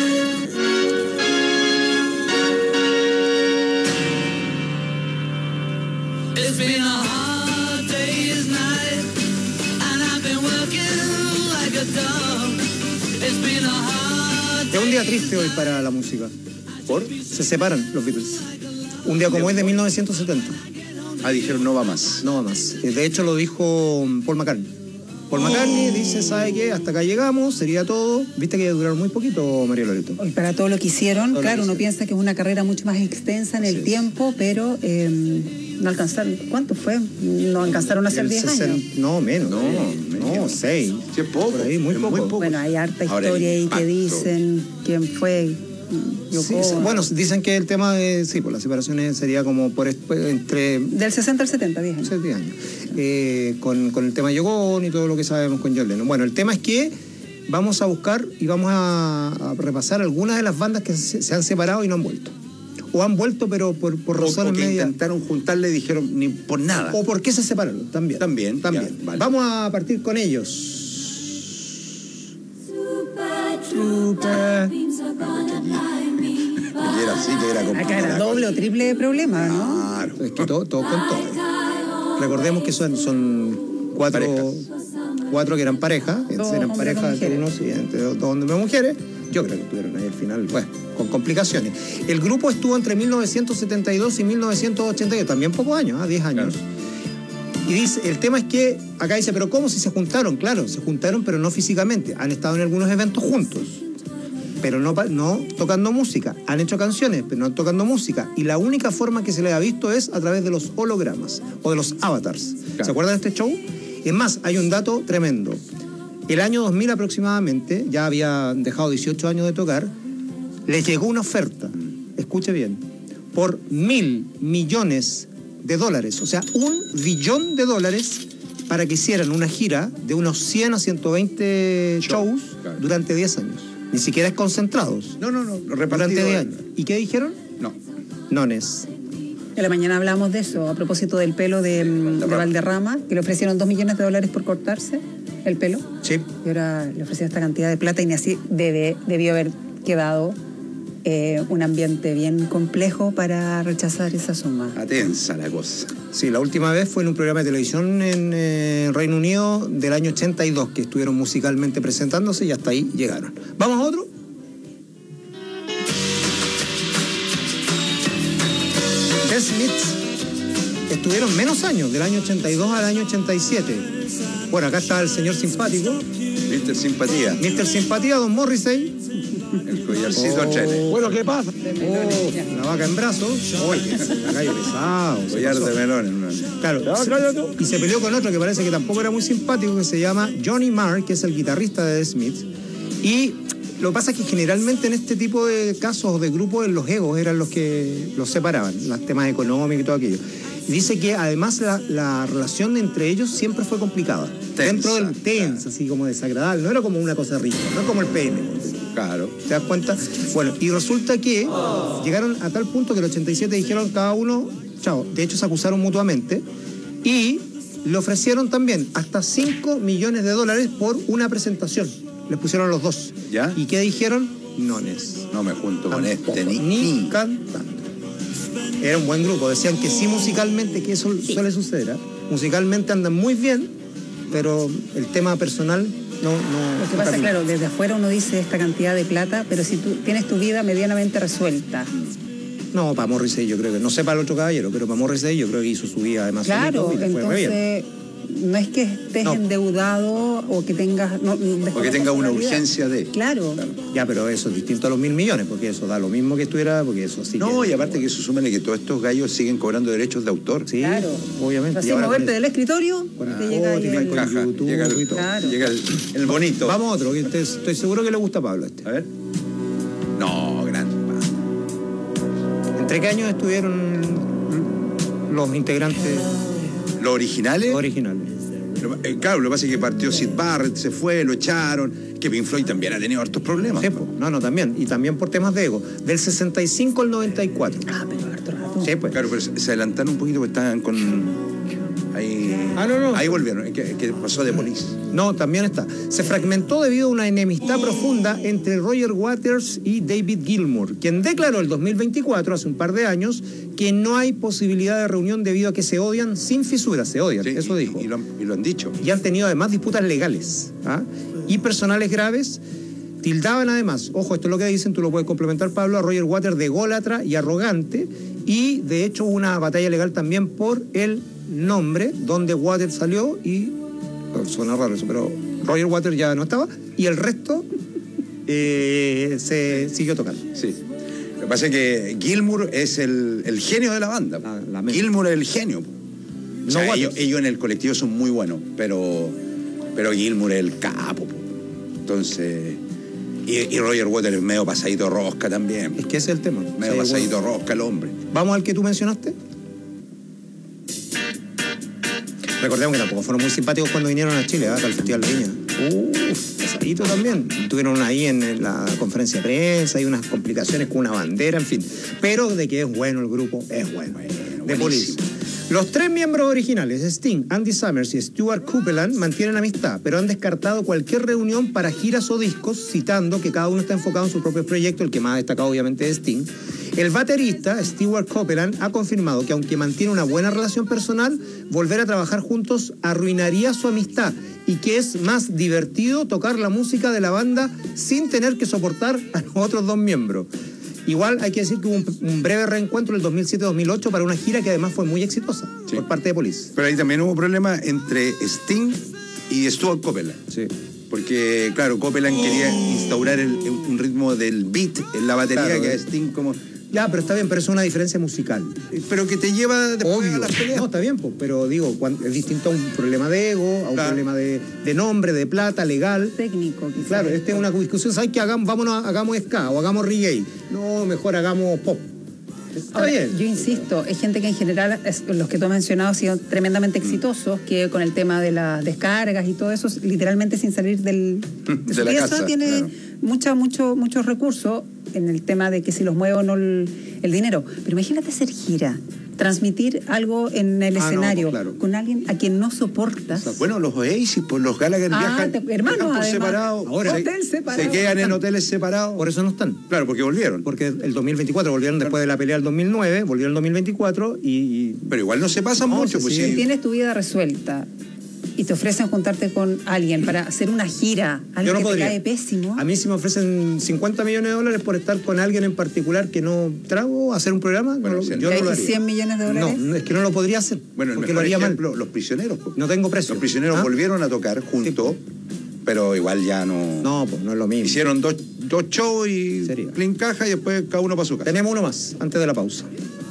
It's been a hard day's night, and I've been working like a dog. It's been a hard. Es un día triste hoy para la música. ¿Por? Se separan los Beatles. Un día como es de 1970. Ah, dijeron no va más. No va más. De hecho lo dijo Paul McCartney. Paul McCartney dice, ¿sabe qué? Hasta acá llegamos, sería todo. Viste que duraron muy poquito, María Loreto. Y para todo lo que hicieron, claro, uno piensa que es una carrera mucho más extensa en el tiempo, pero no alcanzaron. ¿Cuánto fue? No alcanzaron a hacer 10 años. No, menos. No, 6. Sí, es poco. Por ahí, muy poco. Bueno, hay harta historia ahí que dicen quién fue. Sí, bueno, dicen que el tema de por las separaciones sería como por entre del 60 al 70, 10 años. 10 años. Con el tema de Yoko Ono y todo lo que sabemos con John Lennon. Bueno, el tema es que vamos a buscar y vamos a repasar algunas de las bandas que se han separado y no han vuelto. O han vuelto, pero por razones medias. Intentaron juntarle y dijeron ni por nada. O por qué se separaron, también. También. Ya, vale. Vamos a partir con ellos. Acá era doble o triple problema, ¿no? Claro, es que todo con todo. Recordemos que son cuatro que eran pareja, eran pareja entre unos y entre dos hombres y mujeres. Yo creo que estuvieron ahí al final, con complicaciones. El grupo estuvo entre 1972 y 1982, también pocos años, 10 años. Claro. Y dice, el tema es que, acá dice, pero ¿cómo si se juntaron? Claro, se juntaron, pero no físicamente. Han estado en algunos eventos juntos, pero no tocando música. Han hecho canciones, pero no tocando música. Y la única forma que se les ha visto es a través de los hologramas o de los avatars. Claro. ¿Se acuerdan de este show? Es más, hay un dato tremendo. El año 2000 aproximadamente, ya había dejado 18 años de tocar, les llegó una oferta, escuche bien, por $1.000 millones, o sea, $1 billón para que hicieran una gira de unos 100 a 120 shows durante 10 años. Ni siquiera es concentrados. No, durante 10 años. ¿Y qué dijeron? No. Nones. En la mañana hablamos de eso, a propósito del pelo de Valderrama, que le ofrecieron $2 millones por cortarse el pelo. Sí. Y ahora le ofrecieron esta cantidad de plata y ni así debió haber quedado un ambiente bien complejo para rechazar esa suma. Tensa la cosa. Sí, la última vez fue en un programa de televisión en Reino Unido del año 82, que estuvieron musicalmente presentándose y hasta ahí llegaron. ¿Vamos a otro? The Smiths estuvieron menos años, del año 82 al año 87. Bueno, acá está el señor simpático. Mr. Simpatía. Mr. Simpatía, don Morrissey. El collarcito chene. Bueno, ¿qué pasa? La vaca en brazos. Oye, la calle pesado. Collar de melón. Claro. Y se peleó con otro que parece que tampoco era muy simpático, que se llama Johnny Marr, que es el guitarrista de The Smiths. Y Lo que pasa es que generalmente en este tipo de casos de grupos los egos eran los que los separaban, los temas económicos y todo aquello. Y dice que además la relación entre ellos siempre fue complicada. Dentro del tensa, así como desagradable. No era como una cosa rica, no como el pene. Claro, ¿te das cuenta? Bueno, y resulta que llegaron a tal punto que el 87 dijeron cada uno, chao. De hecho se acusaron mutuamente y le ofrecieron también hasta $5 millones por una presentación. Les pusieron los dos. ¿Ya? ¿Y qué dijeron? No me junto con este, ni cantando. Era un buen grupo, decían que sí musicalmente, que eso suele suceder, ¿eh? Musicalmente andan muy bien, pero el tema personal no. Lo que pasa, claro, desde afuera uno dice esta cantidad de plata, pero si tú tienes tu vida medianamente resuelta. No, para Morrissey yo creo que, no sé para el otro caballero, pero para Morrissey yo creo que hizo su vida además. Claro, entonces no es que estés endeudado o que tengas... o que tenga una urgencia de... Claro. Ya, pero eso es distinto a los 1.000 millones, porque eso da lo mismo que estuviera, porque eso sí. No, y aparte que eso súmele que todos estos gallos siguen cobrando derechos de autor. Sí, claro. Obviamente. Así moverte del escritorio, te llega ahí el caja, YouTube, llega el bonito. Vamos a otro, que estoy seguro que le gusta a Pablo este. A ver. No, grande. ¿Entre qué años estuvieron los integrantes? ¿Los originales? Los originales. Claro, lo que pasa es que partió Syd Barrett, se fue, lo echaron. Que Pink Floyd también ha tenido hartos problemas. Sí, no, también. Y también por temas de ego. Del 65 al 94. Ah, pero harto rato. Sí, pues. Claro, pero se adelantaron un poquito porque estaban con... Ahí, no. Ahí volvieron, que pasó de Police. No, también está. Se fragmentó debido a una enemistad profunda entre Roger Waters y David Gilmour, quien declaró el 2024, hace un par de años, que no hay posibilidad de reunión debido a que se odian sin fisuras, se odian, sí, eso dijo. Y lo han dicho. Y han tenido además disputas legales y personales graves. Tildaban además, ojo, esto es lo que dicen, tú lo puedes complementar, Pablo, a Roger Waters de ególatra y arrogante, y de hecho hubo una batalla legal también por el nombre, donde Waters salió y... suena raro eso, pero Roger Waters ya no estaba, y el resto se siguió tocando. Sí. Lo que pasa es que Gilmour es el genio de la banda. Gilmour es el genio. O sea, ellos en el colectivo son muy buenos, pero Gilmour es el capo. Entonces... Y Roger Waters es medio pasadito rosca también. Es que ese es el tema. Medio pasadito rosca el hombre. ¿Vamos al que tú mencionaste? Recordemos que tampoco fueron muy simpáticos cuando vinieron a Chile, al Festival de Viña. Pasadito también. Tuvieron ahí en la conferencia de prensa, hay unas complicaciones con una bandera, en fin. Pero de que es bueno el grupo, es bueno. De Police. Los tres miembros originales, Sting, Andy Summers y Stuart Copeland, mantienen amistad, pero han descartado cualquier reunión para giras o discos, citando que cada uno está enfocado en su propio proyecto, el que más destacado obviamente es Sting. El baterista, Stuart Copeland, ha confirmado que aunque mantiene una buena relación personal, volver a trabajar juntos arruinaría su amistad y que es más divertido tocar la música de la banda sin tener que soportar a los otros dos miembros. Igual hay que decir que hubo un breve reencuentro en el 2007-2008 para una gira que además fue muy exitosa por parte de Police. Pero ahí también hubo problemas entre Sting y Stuart Copeland. Sí. Porque, claro, Copeland quería instaurar un ritmo del beat en la batería, claro, que Sting como... Ya, pero está bien, pero es una diferencia musical. Pero que te lleva después a las peleas. No, está bien, pero digo, es distinto a un problema de ego, a un problema de nombre, de plata, legal. Técnico, quizás. Claro, es una discusión, ¿sabes qué? Hagamos ska o hagamos reggae. No, mejor hagamos pop. Está bien. Yo insisto, hay gente que en general, los que tú has mencionado, han sido tremendamente exitosos, que con el tema de las descargas y todo eso, literalmente sin salir de su la pieza, casa, tiene muchos recursos en el tema de que si los mueve o no el dinero. Pero imagínate hacer gira, transmitir algo en el escenario, no, claro, con alguien a quien no soportas. Bueno, los Oasis, pues los Gallagher viajan hermanos por separado. Ahora hotel separado. Se quedan en hoteles separados. Por eso no están. Claro, porque volvieron. Porque el 2024 volvieron después de la pelea del 2009, volvieron el 2024 y... Pero igual no se pasan mucho. Pues si tienes tu vida resuelta y te ofrecen juntarte con alguien para hacer una gira, alguien que te cae pésimo. A mí si me ofrecen $50 millones por estar con alguien en particular que no trago, hacer un programa, bueno, yo no lo haría. ¿100 millones de dólares? No, es que no lo podría hacer. Bueno, porque lo haría ejemplo, mal. Los Prisioneros. No tengo precio. Los Prisioneros volvieron a tocar juntos, pero igual ya no... No, pues no es lo mismo. Hicieron dos shows y clean caja y después cada uno para su casa. Tenemos uno más, antes de la pausa.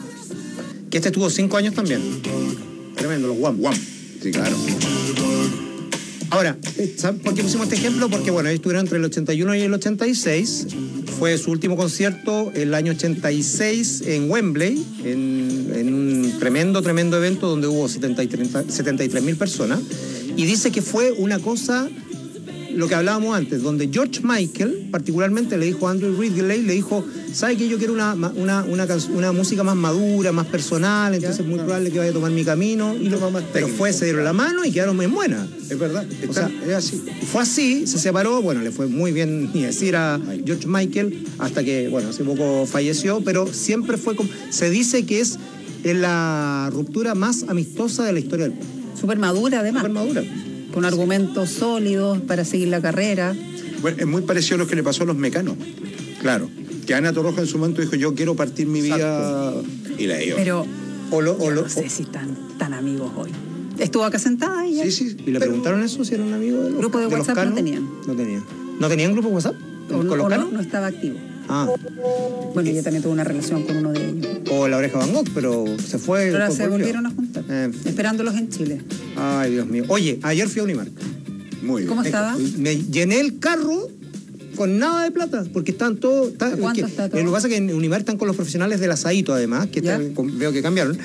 Que este estuvo 5 años también. Tremendo, los Wham. Sí, claro. Ahora, ¿sabes por qué pusimos este ejemplo? Porque, bueno, ellos estuvieron entre el 81 y el 86. Fue su último concierto el año 86 en Wembley, en un tremendo evento donde hubo 73.000 personas. Y dice que fue una cosa, lo que hablábamos antes, donde George Michael, particularmente, le dijo a Andrew Ridgeley, le dijo, ¿sabe qué? Yo quiero una música más madura, más personal, entonces es muy probable que vaya a tomar mi camino. Pero se dieron la mano y quedaron muy buenas. Es verdad, o sea, es así. Fue así, se separó, bueno, le fue muy bien ni decir a George Michael, hasta que, bueno, hace poco falleció, pero siempre fue como, se dice que es la ruptura más amistosa de la historia del mundo. Súper madura, además. Súper madura. Con argumentos sólidos para seguir la carrera. Bueno, es muy parecido a lo que le pasó a los Mecanos. Claro. Que Ana Torroja en su momento dijo, yo quiero partir mi vida. Y la dio. Pero no sé si están tan amigos hoy. Estuvo acá sentada ella. Sí. ¿Y le preguntaron eso, si era un amigo de los grupo de WhatsApp? No tenían. ¿No tenían grupo de WhatsApp? No estaba activo. Bueno, ella también tuvo una relación con uno de ellos. O La Oreja Van Gogh, pero se fue. Pero ahora se volvieron a juntar, esperándolos en Chile. Ay, Dios mío. Oye, ayer fui a Unimark. Muy bien. ¿Cómo estaba? Me llené el carro con nada de plata, porque están todos... ¿Cuánto está todo? Lo que pasa es que en Unimark están con los profesionales del asadito, además, que veo que cambiaron.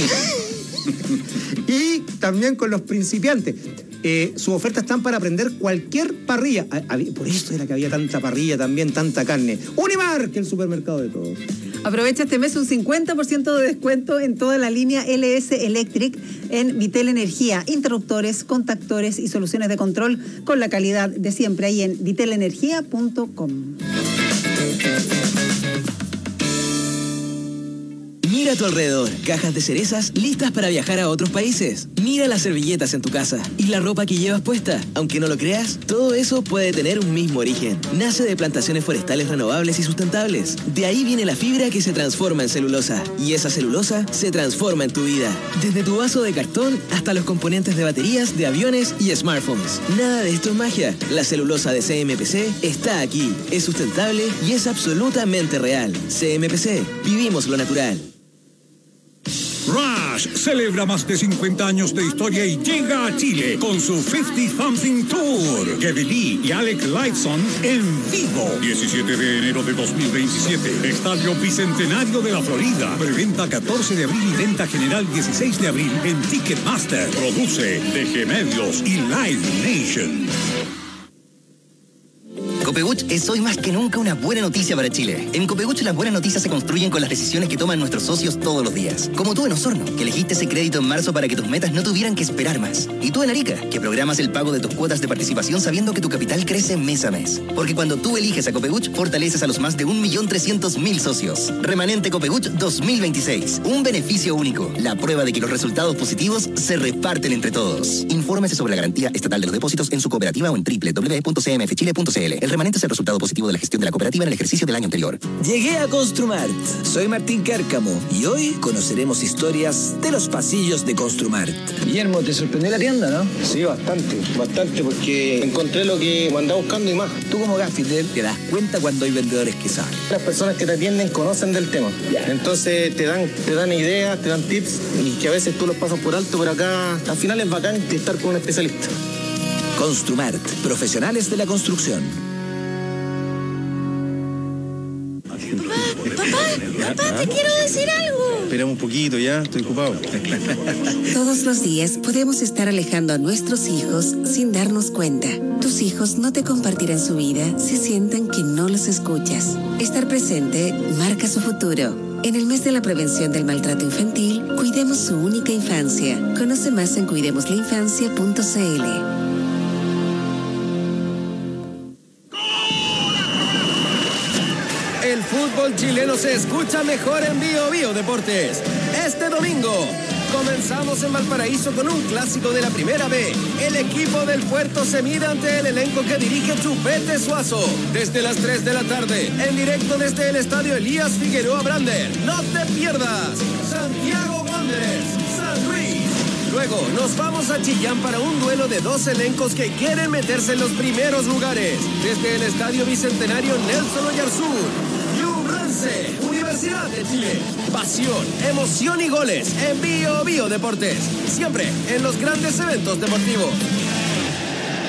Y también con los principiantes. Sus ofertas están para aprender cualquier parrilla. Por eso era que había tanta parrilla también, tanta carne. Unimark, el supermercado de todos. Aprovecha este mes un 50% de descuento en toda la línea LS Electric en Vitel Energía. Interruptores, contactores y soluciones de control con la calidad de siempre ahí en vitelenergia.com. Mira a tu alrededor, cajas de cerezas listas para viajar a otros países. Mira las servilletas en tu casa y la ropa que llevas puesta. Aunque no lo creas, todo eso puede tener un mismo origen. Nace de plantaciones forestales renovables y sustentables. De ahí viene la fibra que se transforma en celulosa. Y esa celulosa se transforma en tu vida. Desde tu vaso de cartón hasta los componentes de baterías, de aviones y smartphones. Nada de esto es magia. La celulosa de CMPC está aquí. Es sustentable y es absolutamente real. CMPC, vivimos lo natural. Rush celebra más de 50 años de historia y llega a Chile con su 50 Something Tour. Kevin Lee y Alec Lifeson en vivo. 17 de enero de 2027. Estadio Bicentenario de la Florida. Preventa 14 de abril y venta general 16 de abril en Ticketmaster. Produce DG Medios y Live Nation. Copebuch es hoy más que nunca una buena noticia para Chile. En Copebuch las buenas noticias se construyen con las decisiones que toman nuestros socios todos los días. Como tú en Osorno, que elegiste ese crédito en marzo para que tus metas no tuvieran que esperar más. Y tú en Arica, que programas el pago de tus cuotas de participación sabiendo que tu capital crece mes a mes. Porque cuando tú eliges a Copebuch, fortaleces a los más de 1.300.000 socios. Remanente Copebuch 2026. Un beneficio único. La prueba de que los resultados positivos se reparten entre todos. Infórmese sobre la garantía estatal de los depósitos en su cooperativa o en www.cmfchile.cl. El remanente es el resultado positivo de la gestión de la cooperativa en el ejercicio del año anterior. Llegué a Construmart. Soy Martín Cárcamo y hoy conoceremos historias de los pasillos de Construmart. Guillermo, ¿te sorprendió la tienda, no? Sí, bastante, porque encontré lo que andaba buscando y más. Tú como gaffiter te das cuenta cuando hay vendedores que saben. Las personas que te atienden conocen del tema. Entonces te dan ideas, te dan tips y que a veces tú los pasas por alto, pero acá al final es bacán estar con un especialista. Construmart, profesionales de la construcción. Papá, te quiero decir algo. Espera un poquito ya, estoy ocupado. Todos los días podemos estar alejando a nuestros hijos sin darnos cuenta. Tus hijos no te compartirán su vida si sienten que no los escuchas. Estar presente marca su futuro. En el mes de la prevención del maltrato infantil, cuidemos su única infancia. Conoce más en cuidemoslainfancia.cl. El fútbol chileno se escucha mejor en Bio Bio Deportes. Este domingo comenzamos en Valparaíso con un clásico de la Primera B. El equipo del Puerto se mide ante el elenco que dirige Chupete Suazo. Desde las 3 de la tarde, en directo desde el estadio Elías Figueroa Brander. No te pierdas. Santiago Wanderers, San Luis. Luego nos vamos a Chillán para un duelo de dos elencos que quieren meterse en los primeros lugares. Desde el estadio Bicentenario Nelson Oyarzún. Universidad de Chile. Pasión, emoción y goles en Bio Bio Deportes. Siempre en los grandes eventos deportivos.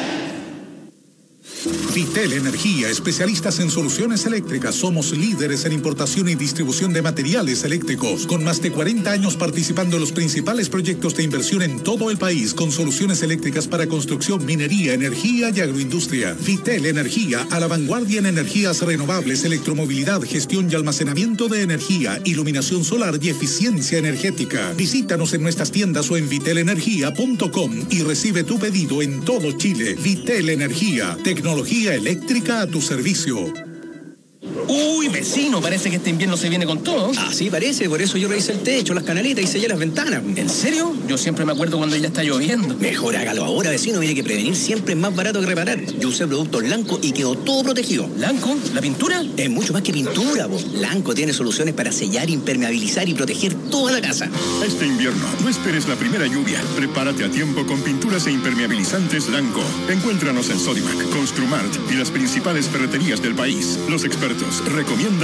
Vitel Energía, especialistas en soluciones eléctricas. Somos líderes en importación y distribución de materiales eléctricos, con más de 40 años participando en los principales proyectos de inversión en todo el país, con soluciones eléctricas para construcción, minería, energía y agroindustria. Vitel Energía, a la vanguardia en energías renovables, electromovilidad, gestión y almacenamiento de energía, iluminación solar y eficiencia energética. Visítanos en nuestras tiendas o en vitelenergia.com y recibe tu pedido en todo Chile. Vitel Energía, tecnología eléctrica a tu servicio. Uy, vecino, parece que este invierno se viene con todo. Ah, sí, parece. Por eso yo revisé el techo, las canaletas y sellé las ventanas. ¿En serio? Yo siempre me acuerdo cuando ya está lloviendo. Mejor hágalo ahora, vecino. Mire que prevenir siempre es más barato que reparar. Yo usé productos Lanco y quedó todo protegido. ¿Lanco? ¿La pintura? Es mucho más que pintura, vos. Lanco tiene soluciones para sellar, impermeabilizar y proteger toda la casa. Este invierno, no esperes la primera lluvia. Prepárate a tiempo con pinturas e impermeabilizantes Lanco. Encuéntranos en Sodimac, Construmart y las principales ferreterías del país. Los expertos recomiendan